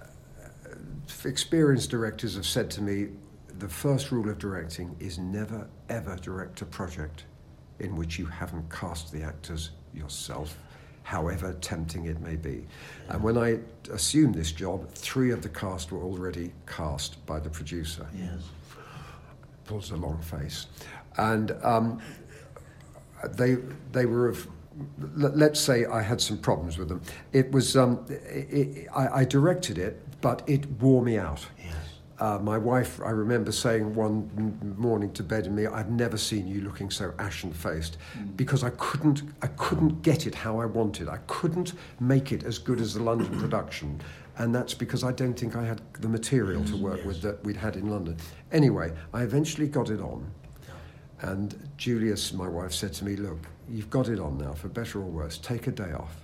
experienced directors have said to me, the first rule of directing is never, ever direct a project in which you haven't cast the actors yourself, however tempting it may be. And when I assumed this job, three of the cast were already cast by the producer. Yes. Pulls a long face. And um, they they were of, let's say I had some problems with them. It was, um, it, it, I, I directed it, but it wore me out. Yes. Uh, my wife, I remember saying one m- morning to bed in me, "I've never seen you looking so ashen-faced," mm. because I couldn't, I couldn't get it how I wanted. I couldn't make it as good as the London production, and that's because I don't think I had the material to work yes. with that we'd had in London. Anyway, I eventually got it on, and Julius, my wife, said to me, "Look, you've got it on now, for better or worse. Take a day off.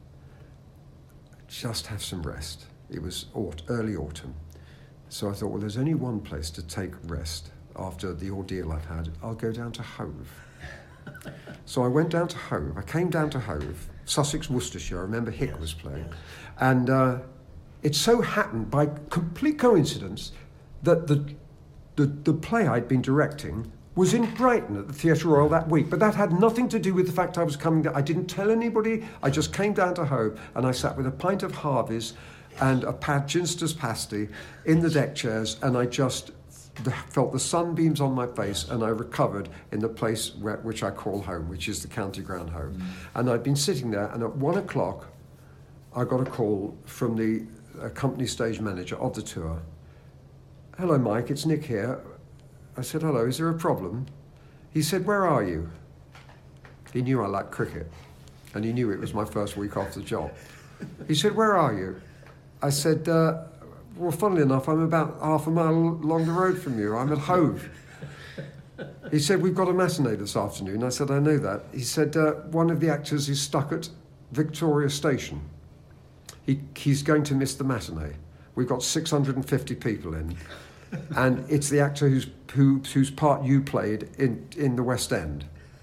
Just have some rest." It was aut- early autumn. So I thought, well, there's only one place to take rest after the ordeal I've had, I'll go down to Hove. So I went down to Hove. I came down to Hove, Sussex, Worcestershire. I remember Hick Yes, was playing. yes. And uh, it so happened, by complete coincidence, that the, the, the play I'd been directing was in Brighton at the Theatre Royal that week. But that had nothing to do with the fact I was coming down. I didn't tell anybody. I just came down to Hove, and I sat with a pint of Harvey's and a pad Ginster's pasty in the deck chairs, and I just the, felt the sunbeams on my face, and I recovered in the place where, which I call home, which is the County Ground Home. Mm. And I'd been sitting there, and at one o'clock, I got a call from the uh, company stage manager of the tour. Hello, Mike, it's Nick here. I said, hello, is there a problem? He said, where are you? He knew I liked cricket, and he knew it was my first week off the job. He said, where are you? I said, uh, well, funnily enough, I'm about half a mile along the road from you. I'm at Hove. He said, we've got a matinee this afternoon. I said, I know that. He said, uh, one of the actors is stuck at Victoria Station. He, he's going to miss the matinee. We've got six hundred fifty people in. And it's the actor whose, who, whose part you played in, in the West End.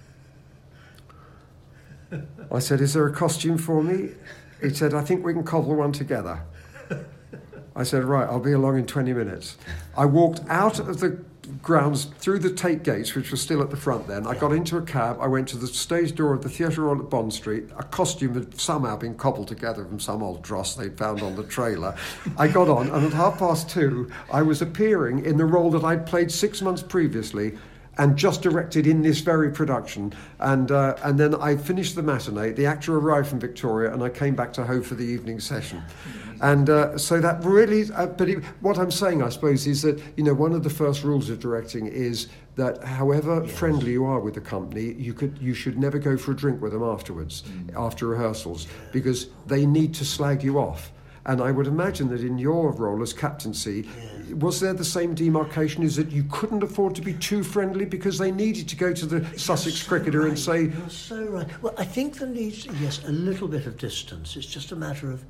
I said, is there a costume for me? He said, I think we can cobble one together. I said, right, I'll be along in twenty minutes. I walked out of the grounds through the Tate gates, which were still at the front then. I got into a cab. I went to the stage door of the Theatre Royal at Bond Street. A costume had somehow been cobbled together from some old dross they'd found on the trailer. I got on, and at half past two, I was appearing in the role that I'd played six months previously and just directed in this very production. And uh, and then I finished the matinee. The actor arrived from Victoria, and I came back to Hove for the evening session. And uh, so that really, uh, but it, what I'm saying, I suppose, is that, you know, one of the first rules of directing is that however yes. friendly you are with the company, you could, you should never go for a drink with them afterwards, mm. after rehearsals, because they need to slag you off. And I would imagine that in your role as captaincy, yeah. was there the same demarcation? Is that you couldn't afford to be too friendly because they needed to go to the You're Sussex so cricketer right. and say... You're so right. Well, I think there needs, yes, a little bit of distance. It's just a matter of...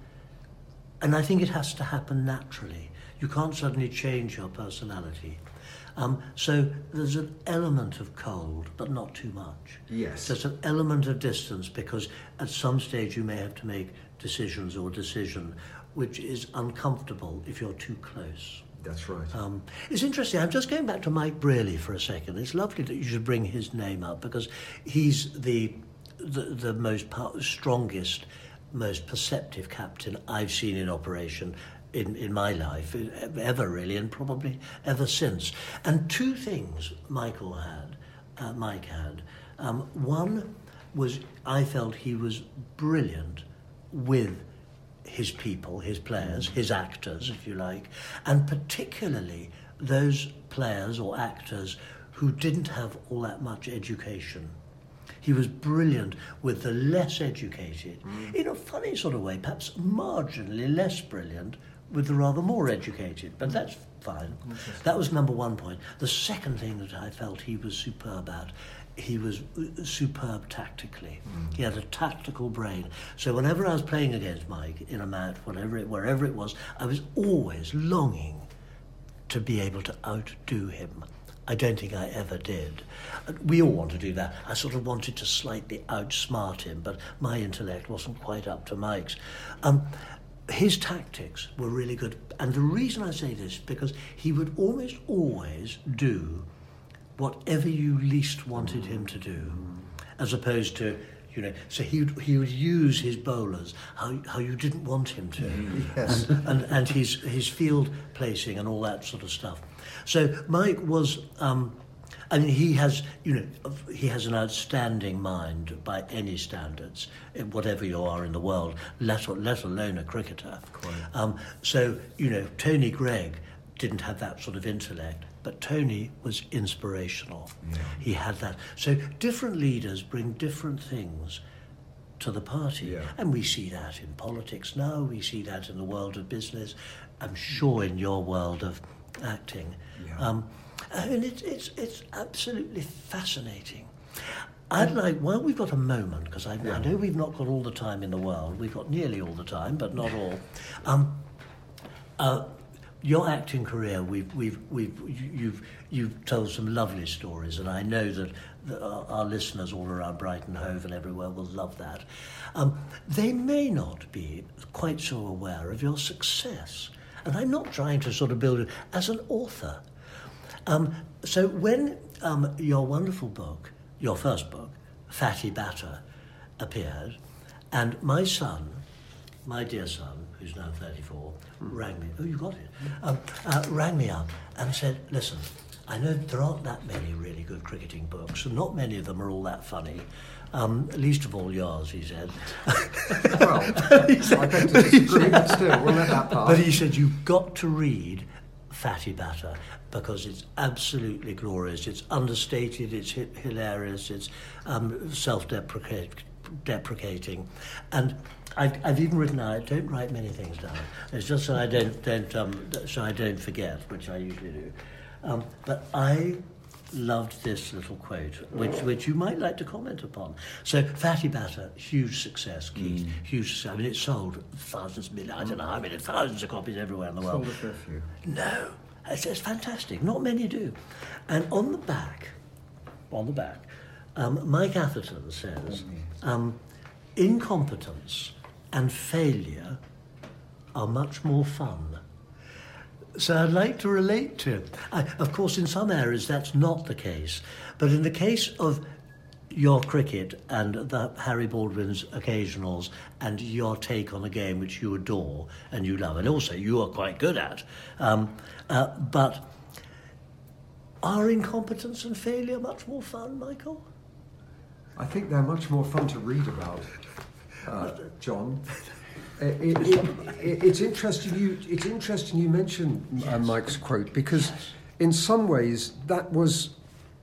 And I think it has to happen naturally. You can't suddenly change your personality. Um, so there's an element of cold, but not too much. Yes. There's an element of distance because at some stage you may have to make decisions or decision which is uncomfortable if you're too close. That's right. Um, it's interesting. I'm just going back to Mike Brearley for a second. It's lovely that you should bring his name up because he's the the, the most power, strongest, most perceptive captain I've seen in operation in, in my life, ever really, and probably ever since. And two things Michael had, uh, Mike had. Um, one was I felt he was brilliant with his people, his players, his actors, if you like, and particularly those players or actors who didn't have all that much education. He was brilliant with the less educated, mm. in a funny sort of way, perhaps marginally less brilliant with the rather more educated, but that's fine. That was number one point. The second thing that I felt he was superb at, he was superb tactically. Mm. He had a tactical brain. So whenever I was playing against Mike in a match, whatever it, wherever it was, I was always longing to be able to outdo him. I don't think I ever did. We all want to do that. I sort of wanted to slightly outsmart him, but my intellect wasn't quite up to Mike's. Um, his tactics were really good. And the reason I say this is because he would almost always do whatever you least wanted him to do, as opposed to, you know, so he would, he would use his bowlers how how you didn't want him to, yes. and, and and his his field placing and all that sort of stuff. So Mike was, um, I mean, he has, you know, he has an outstanding mind by any standards, whatever you are in the world, let let alone a cricketer. Um, so you know, Tony Greig didn't have that sort of intellect. But Tony was inspirational. Yeah. He had that. So different leaders bring different things to the party. Yeah. And we see that in politics now. We see that in the world of business. I'm sure in your world of acting. Yeah. Um, I mean, it's, it's, it's absolutely fascinating. I'd like, well, we've got a moment, because I, yeah. I know we've not got all the time in the world. We've got nearly all the time, but not all. Um, uh, your acting career, we've, we've, we've, you've, you've told some lovely stories, and I know that the, our, our listeners all around Brighton, Hove and everywhere will love that. Um, they may not be quite so aware of your success, and I'm not trying to sort of build it as an author. Um, so when um, your wonderful book, your first book, Fatty Batter, appeared, and my son, my dear son, who's now thirty-four, rang me. Oh, you got it. Um, uh, rang me up and said, "Listen, I know there aren't that many really good cricketing books, and not many of them are all that funny. Um, least of all yours," he said. Well, he said, I beg to disagree, but still, we'll let that pass. But he said, "You've got to read Fatty Batter because it's absolutely glorious. It's understated, it's hi- hilarious, it's um, self-deprecating, deprecating, and." I've, I've even written out. I don't write many things down. It's just so I don't, don't um, so I don't forget, which I usually do. Um, but I loved this little quote, which which you might like to comment upon. So, Fatty Batter, huge success, Keith, mm. huge success. I mean, it sold thousands, millions, I don't know how many, thousands of copies everywhere in the world. Sold a fair few. No, it's, it's fantastic. Not many do. And on the back, on the back, um, Mike Atherton says, um, incompetence and failure are much more fun. So I'd like to relate to it. I, of course, in some areas that's not the case. But in the case of your cricket and the Harry Baldwin's occasionals and your take on a game which you adore and you love, and also you are quite good at, um, uh, but are incompetence and failure much more fun, Michael? I think they're much more fun to read about. Uh, John, it, it, it, it's interesting you. It's interesting you mentioned uh, Mike's quote because, in some ways, that was.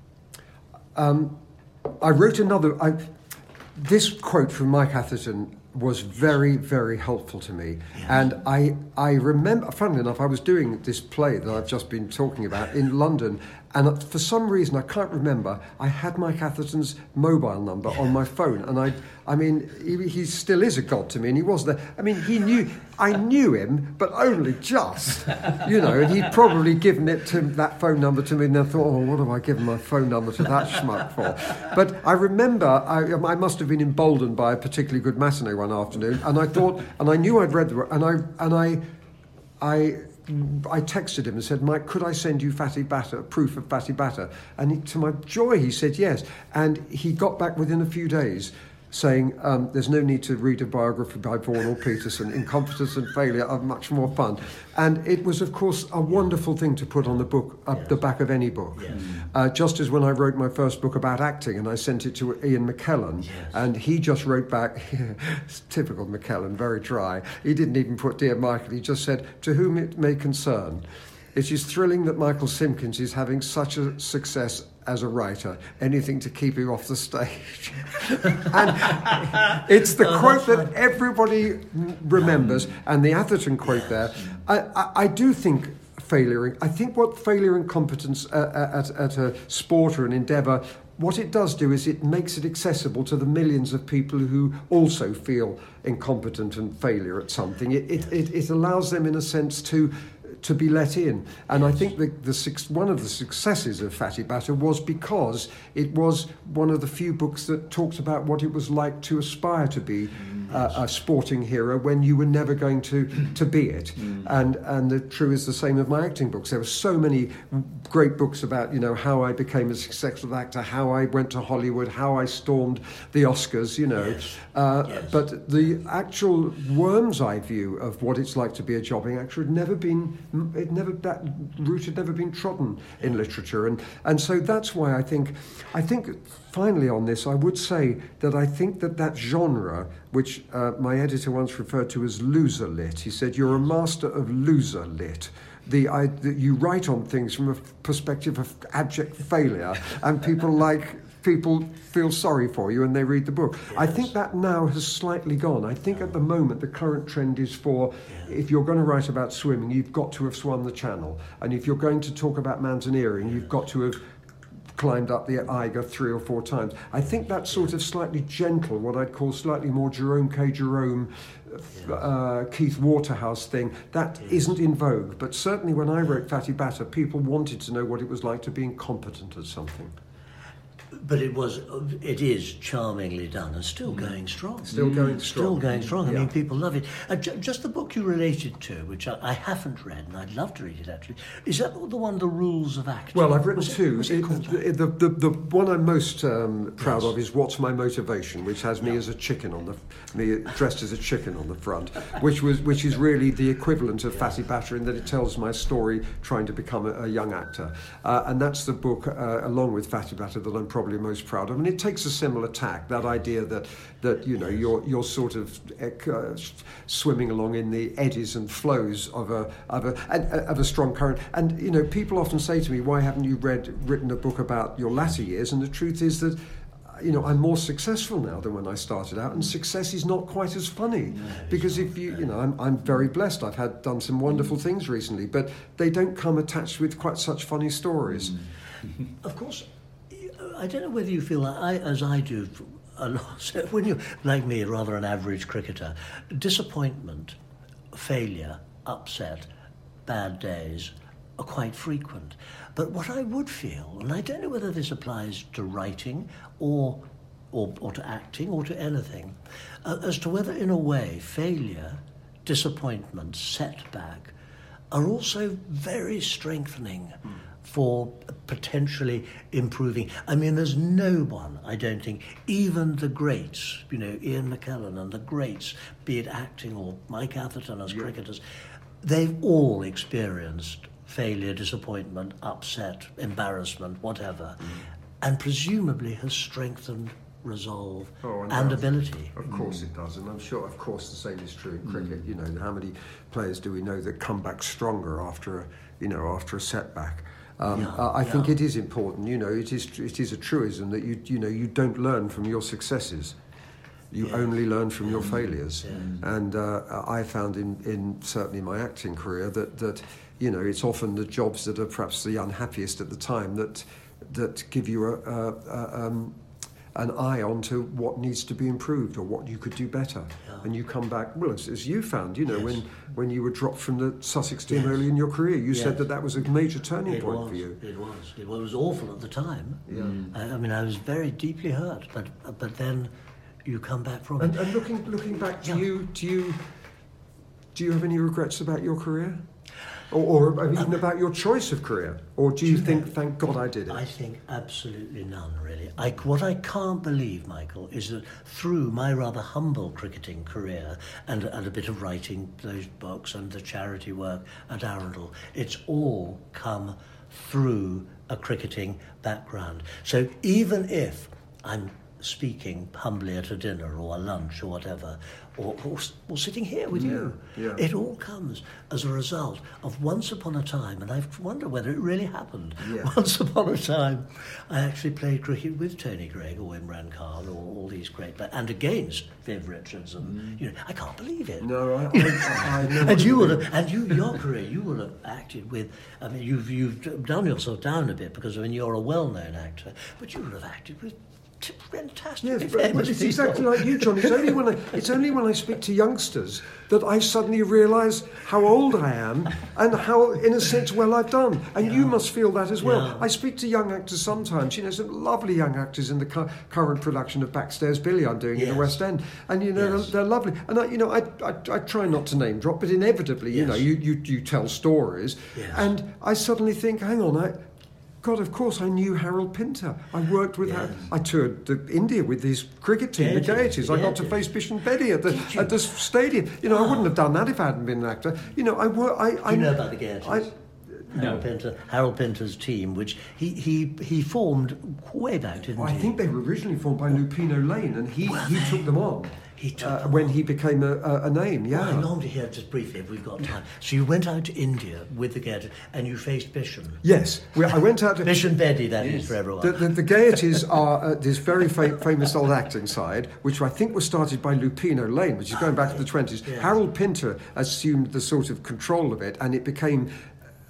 Um, I wrote another. I, this quote from Mike Atherton was very, very helpful to me, yes. and I I remember. Funnily enough, I was doing this play that I've just been talking about in London. And for some reason, I can't remember, I had Mike Atherton's mobile number on my phone. And I I mean, he, he still is a god to me, and he was there. I mean, he knew, I knew him, but only just, you know, and he'd probably given it to that phone number to me, and I thought, oh, what have I given my phone number to that schmuck for? But I remember, I, I must have been emboldened by a particularly good matinee one afternoon, and I thought, and I knew I'd read the, and I, and I, I, I texted him and said, Mike, could I send you Fatty Batter, proof of Fatty Batter? And he, to my joy, he said yes. And he got back within a few days saying, um, there's no need to read a biography by Vaughan or Peterson. Incompetence and failure are much more fun. And it was, of course, a wonderful thing to put on the book, uh, yes. the back of any book. Yes. Uh, just as when I wrote my first book about acting and I sent it to Ian McKellen, yes. and he just wrote back, it's typical McKellen, very dry. He didn't even put Dear Michael, he just said, to whom it may concern. It is thrilling that Michael Simpkins is having such a success as a writer, anything to keep him off the stage. And it's the oh, quote that fine. everybody remembers, and the Atherton quote there. I, I, I do think failure, I think what failure and competence uh, at, at a sport or an endeavour, what it does do is it makes it accessible to the millions of people who also feel incompetent and failure at something. It, it, it, it allows them, in a sense, to to be let in. And yes. I think the, the one of the successes of Fatty Batter was because it was one of the few books that talked about what it was like to aspire to be mm, uh, yes. a sporting hero when you were never going to, to be it. Mm. And and the true is the same of my acting books. There were so many great books about, you know, how I became a successful actor, how I went to Hollywood, how I stormed the Oscars, you know. Yes. Uh, yes. But the actual worm's eye view of what it's like to be a jobbing actor had never been It never that route had never been trodden in literature, and and so that's why I think I think finally on this I would say that I think that that genre, which uh, my editor once referred to as loser lit, he said you're a master of loser lit. The I, that you write on things from a perspective of abject failure, and people like. People feel sorry for you and they read the book. Yes. I think that now has slightly gone. I think at the moment the current trend is for, yeah. if you're going to write about swimming, you've got to have swum the channel. And if you're going to talk about mountaineering, you've got to have climbed up the Eiger three or four times. I think that sort of slightly gentle, what I'd call slightly more Jerome K. Jerome, uh, Keith Waterhouse thing, that isn't in vogue. But certainly when I wrote Fatty Batter, people wanted to know what it was like to be incompetent at something. But it was, it is charmingly done and still going strong. Still going strong. Still going strong. I Yeah. mean, people love it. Uh, ju- just the book you related to, which I, I haven't read, and I'd love to read it actually, is that the one, The Rules of Acting? Well, I've written Was it- two. was it It- called that? the, the, the, the one I'm most um, proud Yes. of is What's My Motivation, which has me as a chicken on the me dressed as a chicken on the front, which was which is really the equivalent of Fatty Batter in that it tells my story trying to become a, a young actor, uh, and that's the book uh, along with Fatty Batter that I'm probably most proud of. And it takes a similar tack, that idea that that you know you're you're sort of uh, swimming along in the eddies and flows of a of a and, uh, of a strong current. And you know, people often say to me, "Why haven't you read written a book about your latter years?" And the truth is that, you know, I'm more successful now than when I started out, and success is not quite as funny. Because if you, you know, I'm, I'm very blessed. I've had done some wonderful things recently, but they don't come attached with quite such funny stories. Of course, I don't know whether you feel like I, as I do, a lot. So when you're like me, rather an average cricketer, disappointment, failure, upset, bad days are quite frequent. But what I would feel, and I don't know whether this applies to writing or or, or to acting or to anything, uh, as to whether in a way failure, disappointment, setback are also very strengthening mm. for potentially improving. I mean, there's no one, I don't think, even the greats, you know, Ian McKellen and the greats, be it acting or Mike Atherton as yeah. cricketers, they've all experienced failure, disappointment, upset, embarrassment, whatever, mm. and presumably has strengthened resolve oh, and, and ability. Of course it does, and I'm sure, of course, the same is true in cricket. Mm. You know, how many players do we know that come back stronger after a, you know, after a setback? Um, yeah, I yeah. think it is important. You know, it is it is a truism that you you know you don't learn from your successes. You yeah. only learn from your failures. Yeah. And uh, I found in, in certainly my acting career that, that, you know, it's often the jobs that are perhaps the unhappiest at the time that that give you a, a, a, um, an eye onto what needs to be improved or what you could do better. Yeah. And you come back, well, as, as you found, you know, yes. when, when you were dropped from the Sussex team yes. early in your career, you yes. said that that was a major turning it point was, for you. It was. It was awful at the time. Yeah. I, I mean, I was very deeply hurt, but but then you come back from and, it. And looking looking back, do yeah. you do you do you have any regrets about your career, or, or even um, about your choice of career, or do you, do you think, know, thank God I did it? I think absolutely none, really. I, what I can't believe, Michael, is that through my rather humble cricketing career and, and a bit of writing those books and the charity work at Arundel, it's all come through a cricketing background. So even if I'm speaking humbly at a dinner or a lunch or whatever, or, or, or sitting here with yeah, you. Yeah. It all comes as a result of once upon a time, and I wonder whether it really happened. Yeah. Once upon a time, I actually played cricket with Tony Greig or Imran Khan or all these great players, and against Viv Richards, and mm. you know, I can't believe it. No, I, I, I, I never and you would have, and you, your career, you would have acted with. I mean, you've you've done yourself down a bit because I mean you're a well-known actor, but you would have acted with fantastic. Yes, but, but it's exactly like you, John. It's only when I, it's only when I speak to youngsters that I suddenly realise how old I am and how, in a sense, well I've done. And yeah. you must feel that as well. Yeah. I speak to young actors sometimes. You know, some lovely young actors in the cu- current production of Backstairs Billy I'm doing yes. in the West End, and you know yes. they're, they're lovely. And I, you know, I, I I try not to name drop, but inevitably, yes. you know, you, you you tell stories, yes. and I suddenly think, hang on, I. God, of course, I knew Harold Pinter. I worked with yes. Har- I toured the India with his cricket team, Did the Gaieties. I got to face Bishan Bedi at the at the stadium. You know, oh. I wouldn't have done that if I hadn't been an actor. You know, I work. I, Do you I know about the Gaieties? I, Harold, no. Pinter, Harold Pinter's team, which he, he, he formed way back, didn't well, he? I think they were originally formed by Lupino Lane, and he, he took them on. He took uh, them when on. he became a, a, a name, yeah. Well, I long to hear just briefly, if we've got time. So you went out to India with the Gaieties, and you faced Bishan. Yes, we, I went out to Bishan Bedi. That yes. is for everyone. The, the, the Gaieties are uh, this very fa- famous old acting side, which I think was started by Lupino Lane, which is going back to the twenties. Yes. Harold Pinter assumed the sort of control of it, and it became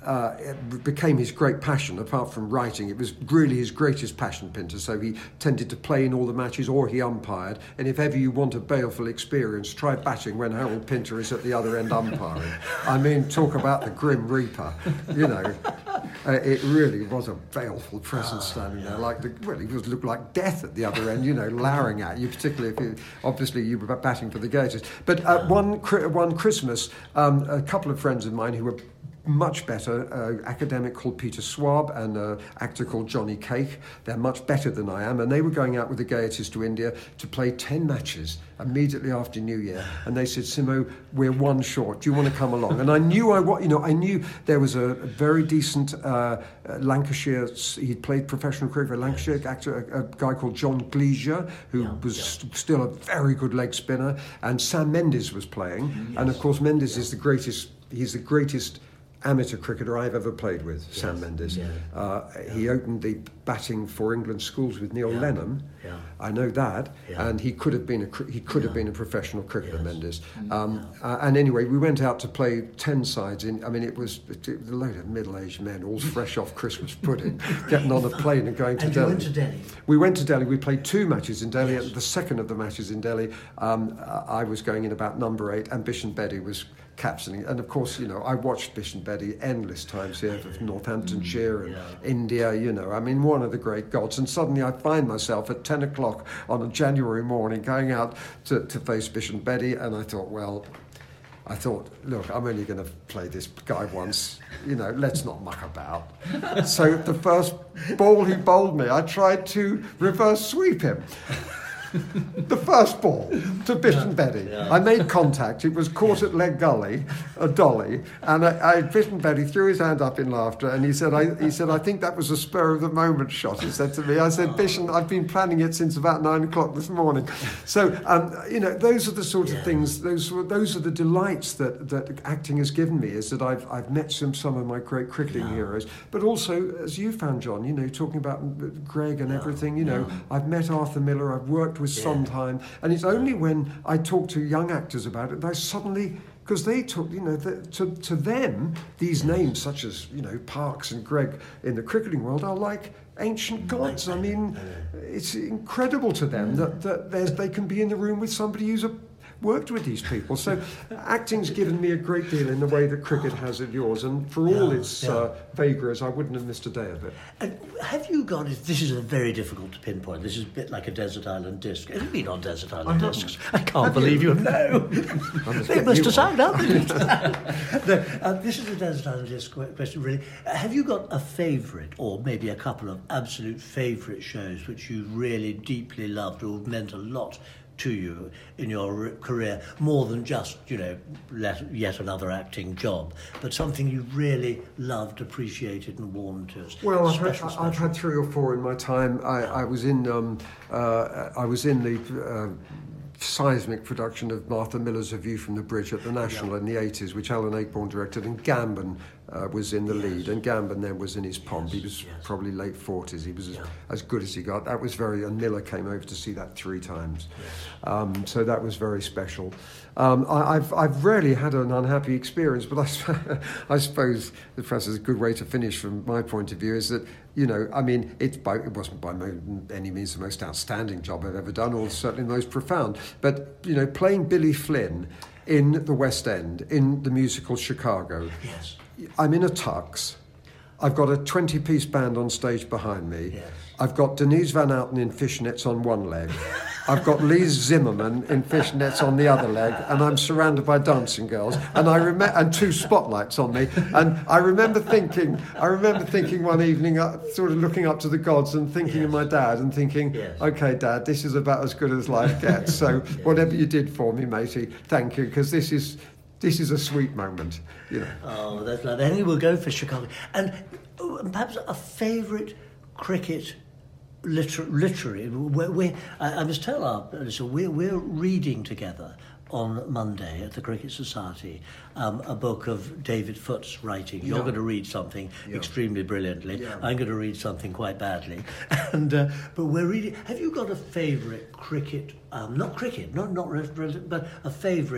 uh, it became his great passion. Apart from writing, it was really his greatest passion, Pinter. So he tended to play in all the matches, or he umpired. And if ever you want a baleful experience, try batting when Harold Pinter is at the other end umpiring. I mean, talk about the Grim Reaper. You know, uh, it really was a baleful presence standing there. Like the, well, he was looked like death at the other end. You know, lowering at you, particularly if you, obviously you were batting for the Gators. But uh, one one Christmas, um, a couple of friends of mine who were much better, uh, academic called Peter Swab and an actor called Johnny Cake. They're much better than I am, and they were going out with the Gaieties to India to play ten matches immediately after New Year. And they said, Simo, we're one short. Do you want to come along? And I knew I, you know, I knew there was a, a very decent uh, uh, Lancashire. He'd played professional cricket for Lancashire actor, a, a guy called John Gleasier, who yeah, was yeah. st- still a very good leg spinner, and Sam Mendes was playing. Yes. And of course, Mendes is the greatest. He's the greatest amateur cricketer I've ever played with, yes. Sam Mendes. Yeah. Uh, yeah. He opened the batting for England schools with Neil yeah. Lennon. Yeah. I know that, yeah. and he could have been a he could yeah. have been a professional cricketer, yes. Mendes. Um, yeah. uh, and anyway, we went out to play ten sides. In I mean, it was a load of middle-aged men, all fresh off Christmas pudding, getting on a plane and going to and Delhi. You went to Delhi. We went to Delhi. We played two matches in Delhi. Yes. And the second of the matches in Delhi, um, I was going in about number eight, and Bishan Bedi was captaining. And of course, you know, I watched Bishan Bedi endless times here for Northamptonshire and yeah. India, you know, I mean, one of the great gods. And suddenly I find myself at ten o'clock on a January morning going out to, to face Bishan Bedi, and I thought, well, I thought, look, I'm only going to play this guy once, you know, let's not muck about. So the first ball he bowled me, I tried to reverse sweep him. The first ball to Bishan Bedi. Yeah. I made contact. It was caught at leg gully, a dolly, and I, I Bishan Bedi threw his hand up in laughter, and he said, "I he said I think that was a spur of the moment shot." He said to me. I said, "Bishan, I've been planning it since about nine o'clock this morning." So, um, you know, those are the sort of yeah. things. Those those are the delights that, that acting has given me. Is that I've I've met some some of my great cricketing yeah. heroes, but also as you found, John. You know, talking about Greg and yeah. everything. You know, yeah. I've met Arthur Miller. I've worked with Yeah. Sondheim, and it's only when I talk to young actors about it that I suddenly, because they took, you know, the, to to them these names such as, you know, Parkes and Greg in the cricketing world are like ancient gods. I mean, it's incredible to them that that there's, they can be in the room with somebody who's a worked with these people. So acting's given me a great deal in the way that cricket has at yours, and for all Yeah, its yeah. uh, vagaries, I wouldn't have missed a day of it. And have you got, this is a very difficult to pinpoint, this is a bit like a desert island disc. Have you been on desert island I discs? haven't. I can't Have believe you? you know. must They get must you have signed up. one. No, uh, this is a desert island disc que- question, really. Uh, have you got a favourite, or maybe a couple of absolute favourite shows which you really deeply loved or meant a lot to you in your career, more than just, you know, let, yet another acting job, but something you really loved, appreciated and warmed to us? Well, I've, Special, had, I've special. had three or four in my time. I, I was in um, uh, I was in the uh, seismic production of Martha Miller's A View from the Bridge at the National Yeah. in the eighties, which Alan Ayckbourn directed, and Gambon uh, was in the Yes. lead. And Gambon then was in his pomp. Yes, He was yes. probably late forties. He was as, Yeah. as good as he got. That was very. And Miller came over to see that three times. Yes. Um, so that was very special. Um, I, I've I've rarely had an unhappy experience, but I, I suppose the perhaps is a good way to finish from my point of view is that, you know, I mean, it, by, it wasn't by mo- any means the most outstanding job I've ever done, or certainly the most profound, but, you know, playing Billy Flynn in the West End, in the musical Chicago, Yes. I'm in a tux, I've got a twenty-piece band on stage behind me, Yes. I've got Denise Van Outen in fishnets on one leg, I've got Lee Zimmerman in fishnets on the other leg, and I'm surrounded by dancing girls, and I rem- and two spotlights on me. And I remember thinking, I remember thinking one evening, uh, sort of looking up to the gods and thinking Yes. of my dad and thinking, Yes. okay, Dad, this is about as good as life gets. So whatever you did for me, matey, thank you, because this is this is a sweet moment, you know. Oh, that's lovely. Anyway, we'll go for Chicago. And oh, perhaps a favourite cricket liter- literary. We're, we're, I, I must tell our listeners, we're, we're reading together on Monday at the Cricket Society um, a book of David Foote's writing. You're Yeah. going to read something Yeah. extremely brilliantly. Yeah. I'm going to read something quite badly. And uh, but we're reading. Have you got a favourite cricket? Um, not cricket, not not re- re- but a favourite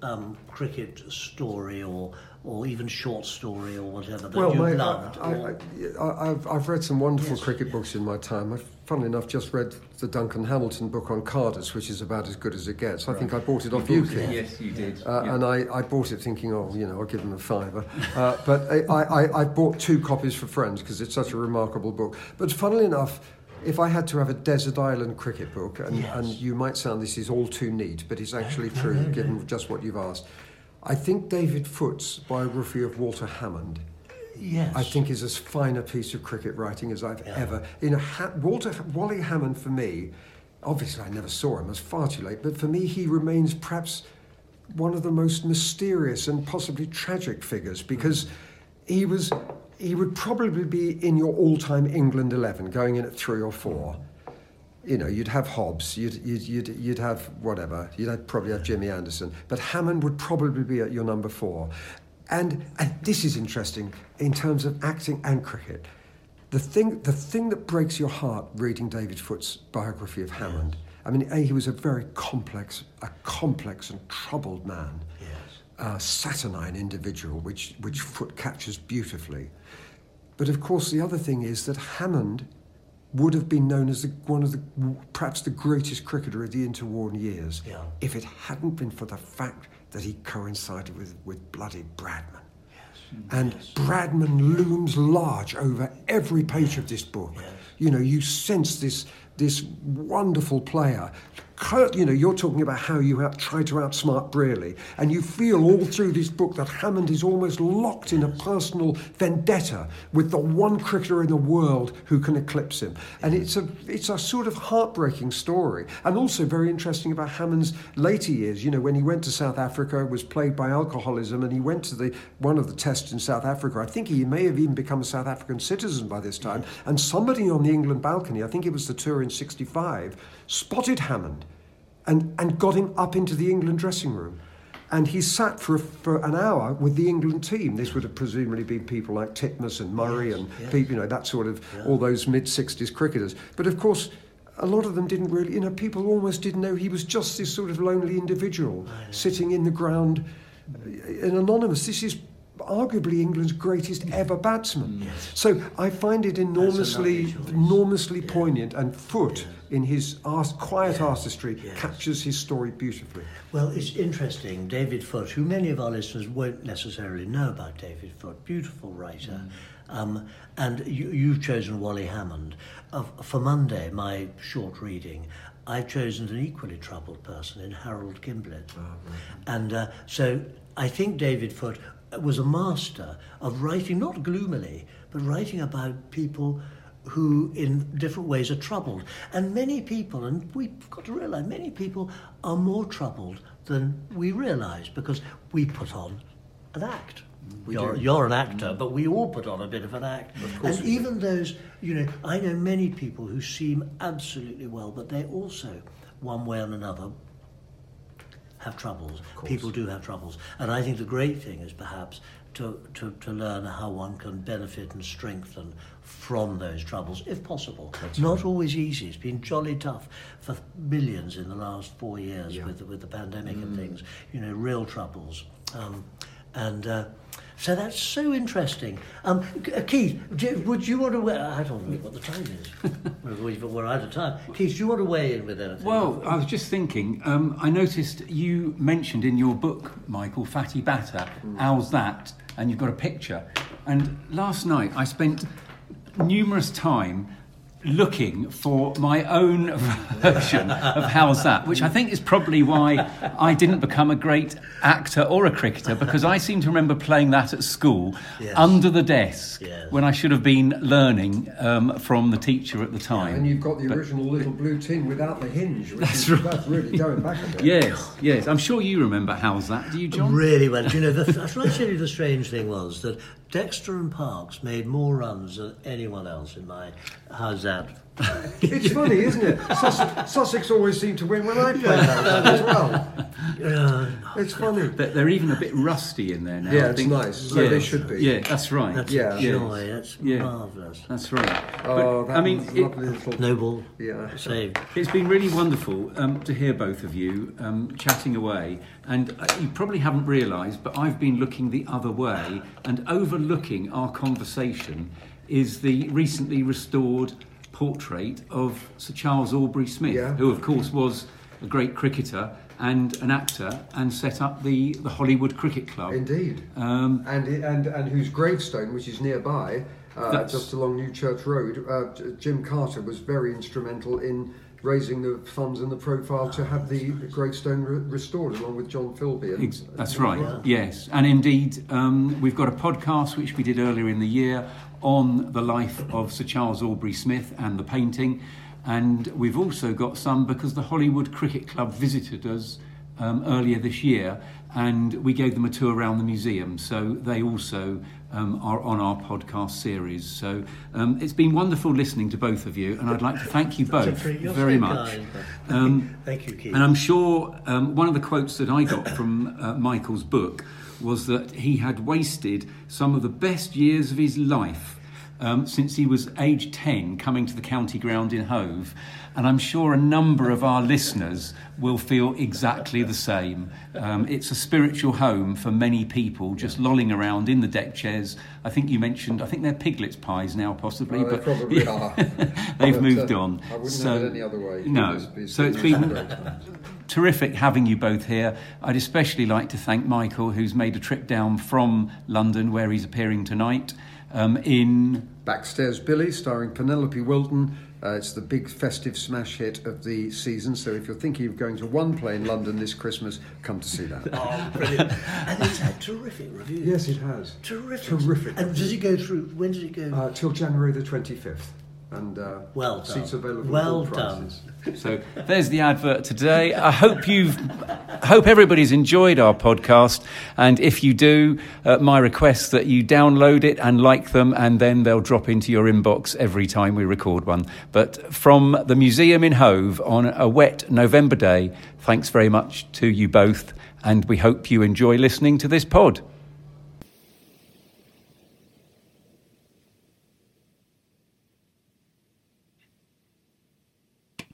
um, cricket story or or even short story or whatever that well, you've my, loved? I, or... I, I, I've, I've read some wonderful Yes, cricket yeah. books in my time. I've, funnily enough, just read the Duncan Hamilton book on Cardus, which is about as good as it gets. I Right. think I bought it off You you, bought it, Keith. yes, you did. Uh, Yeah. And I, I bought it thinking, oh, you know, I'll give them a fiver. Uh, but I, I, I bought two copies for friends because it's such a remarkable book. But funnily enough, if I had to have a desert island cricket book, and, Yes. and you might sound this is all too neat, but it's actually No, true, no, no. given just what you've asked, I think David Foote's biography of Walter Hammond Yes. I think is as fine a piece of cricket writing as I've Yeah. ever. You know, ha- Walter Wally Hammond for me, obviously I never saw him, I was far too late, but for me he remains perhaps one of the most mysterious and possibly tragic figures because he was he would probably be in your all-time England eleven, going in at three or four. You know, you'd have Hobbs, you'd you'd you'd, you'd have whatever, you'd have, probably have Jimmy Anderson, but Hammond would probably be at your number four. And and this is interesting in terms of acting and cricket. The thing the thing that breaks your heart reading David Foote's biography of Hammond. I mean, A, he was a very complex, a complex and troubled man, Yes. a saturnine individual, which which Foote captures beautifully. But of course, the other thing is that Hammond would have been known as the, one of the perhaps the greatest cricketer of the interwar years Yeah. if it hadn't been for the fact that he coincided with, with bloody Bradman. Yes. And Yes. Bradman looms large over every page of this book. Yes. You know, you sense this this wonderful player. Kurt, you know, you're talking about how you out, try to outsmart Brearley, and you feel all through this book that Hammond is almost locked in a personal vendetta with the one cricketer in the world who can eclipse him. And it's a it's a sort of heartbreaking story, and also very interesting about Hammond's later years. You know, when he went to South Africa, was plagued by alcoholism, and he went to the one of the tests in South Africa. I think he may have even become a South African citizen by this time. And somebody on the England balcony, I think it was the tour in sixty-five, spotted Hammond and, and got him up into the England dressing room. And he sat for, for an hour with the England team. This would have presumably been people like Titmus and Murray Yes, and yes. people, you know, that sort of, Yeah. all those mid-sixties cricketers. But of course, a lot of them didn't really, you know, people almost didn't know he was just this sort of lonely individual sitting in the ground, uh, an anonymous. This is arguably England's greatest ever batsman. Yes. So I find it enormously, lovely choice. enormously Yeah. poignant, and Foote, in his art, quiet Yeah. artistry, Yes. captures his story beautifully. Well, it's interesting. David Foote, who many of our listeners won't necessarily know about David Foote, beautiful writer. Um, and you, you've chosen Wally Hammond. Uh, for Monday, my short reading, I've chosen an equally troubled person in Harold Gimblett. And uh, so I think David Foote was a master of writing, not gloomily, but writing about people who in different ways are troubled. And many people, and we've got to realise, many people are more troubled than we realise because we put on an act. We You're, do. you're an actor, but we all put on a bit of an act. Of course and we do. even those, you know, I know many people who seem absolutely well, but they also, one way or another, have troubles. course. People do have troubles. And I think the great thing is perhaps to, to, to learn how one can benefit and strengthen from those troubles, if possible. That's Not right. always easy. It's been jolly tough for millions in the last four years Yeah. with, the- with the pandemic and things, you know, real troubles. Um, and uh, so that's so interesting. Um, K- uh, Keith, do, would you want to weigh... I don't know what the time is. we're, we're out of time. Keith, do you want to weigh in with anything? Well, I was just thinking, um, I noticed you mentioned in your book, Michael, Fatty Batter, how's that? And you've got a picture. And last night I spent numerous time looking for my own version of How's That, which I think is probably why I didn't become a great actor or a cricketer, because I seem to remember playing that at school Yes. under the desk Yes. when I should have been learning um, from the teacher at the time. And you've got the But- original little blue tin without the hinge, which That's is right. that's really going back a bit. Yes, yes. I'm sure you remember How's That. Do you, John? Really well. Do you know, the, shall I tell you the strange thing was that Dexter and Parkes made more runs than anyone else in my How's That It's funny, isn't it? Sussex, Sussex always seem to win when I play that as well. Uh, It's funny. They're, they're even a bit rusty in there now. Yeah, I it's think. nice. So Yeah. they should be. Yeah, that's right. that's Yeah. a Yeah. joy. That's Yeah. marvellous. That's right. Oh, But, that I mean, was it, lovely little. No ball. Yeah. Saved. it's been really wonderful um, to hear both of you um, chatting away. And uh, you probably haven't realised, but I've been looking the other way, and overlooking our conversation is the recently restored portrait of Sir Charles Aubrey Smith, Yeah. who of course was a great cricketer and an actor, and set up the, the Hollywood Cricket Club. Indeed. Um, And, and, and whose gravestone, which is nearby, uh, That's- just along Newchurch Road, uh, J- Jim Carter was very instrumental in raising the funds and the profile to have the, the gravestone re- restored, along with John Philby. And, Ex- That's right, yes. And indeed, um, we've got a podcast which we did earlier in the year on the life of Sir Charles Aubrey Smith and the painting. And we've also got some because the Hollywood Cricket Club visited us um, earlier this year, and we gave them a tour around the museum. So they also um, are on our podcast series. So um, it's been wonderful listening to both of you, and I'd like to thank you both You're very so much. kind. Um, Thank you, Keith. And I'm sure um, one of the quotes that I got from uh, Michael's book was that he had wasted some of the best years of his life um, since he was age ten coming to the county ground in Hove. And I'm sure a number of our listeners will feel exactly the same. Um, it's a spiritual home for many people, just lolling around in the deck chairs. I think you mentioned, I think they're Piglet's pies now, possibly. Oh, they but probably are. They've But, moved uh, on. I wouldn't So- have it any other way. No. It's- it's- So it's it's been great. terrific having you both here. I'd especially like to thank Michael, who's made a trip down from London, where he's appearing tonight, um, in... Backstairs Billy, starring Penelope Wilton. Uh, it's the big festive smash hit of the season. So if you're thinking of going to one play in London this Christmas, come to see that. Oh, brilliant. And it's had terrific reviews. Yes, it has. Terrific. Terrific. And does it go through, when does it go? Uh, till January the twenty-fifth. And uh, Well done. seats available Well at all done. prices. So there's the advert today. I hope you've, I hope everybody's enjoyed our podcast. And if you do, uh, my request that you download it and like them, and then they'll drop into your inbox every time we record one. But from the museum in Hove on a wet November day, thanks very much to you both. And we hope you enjoy listening to this pod.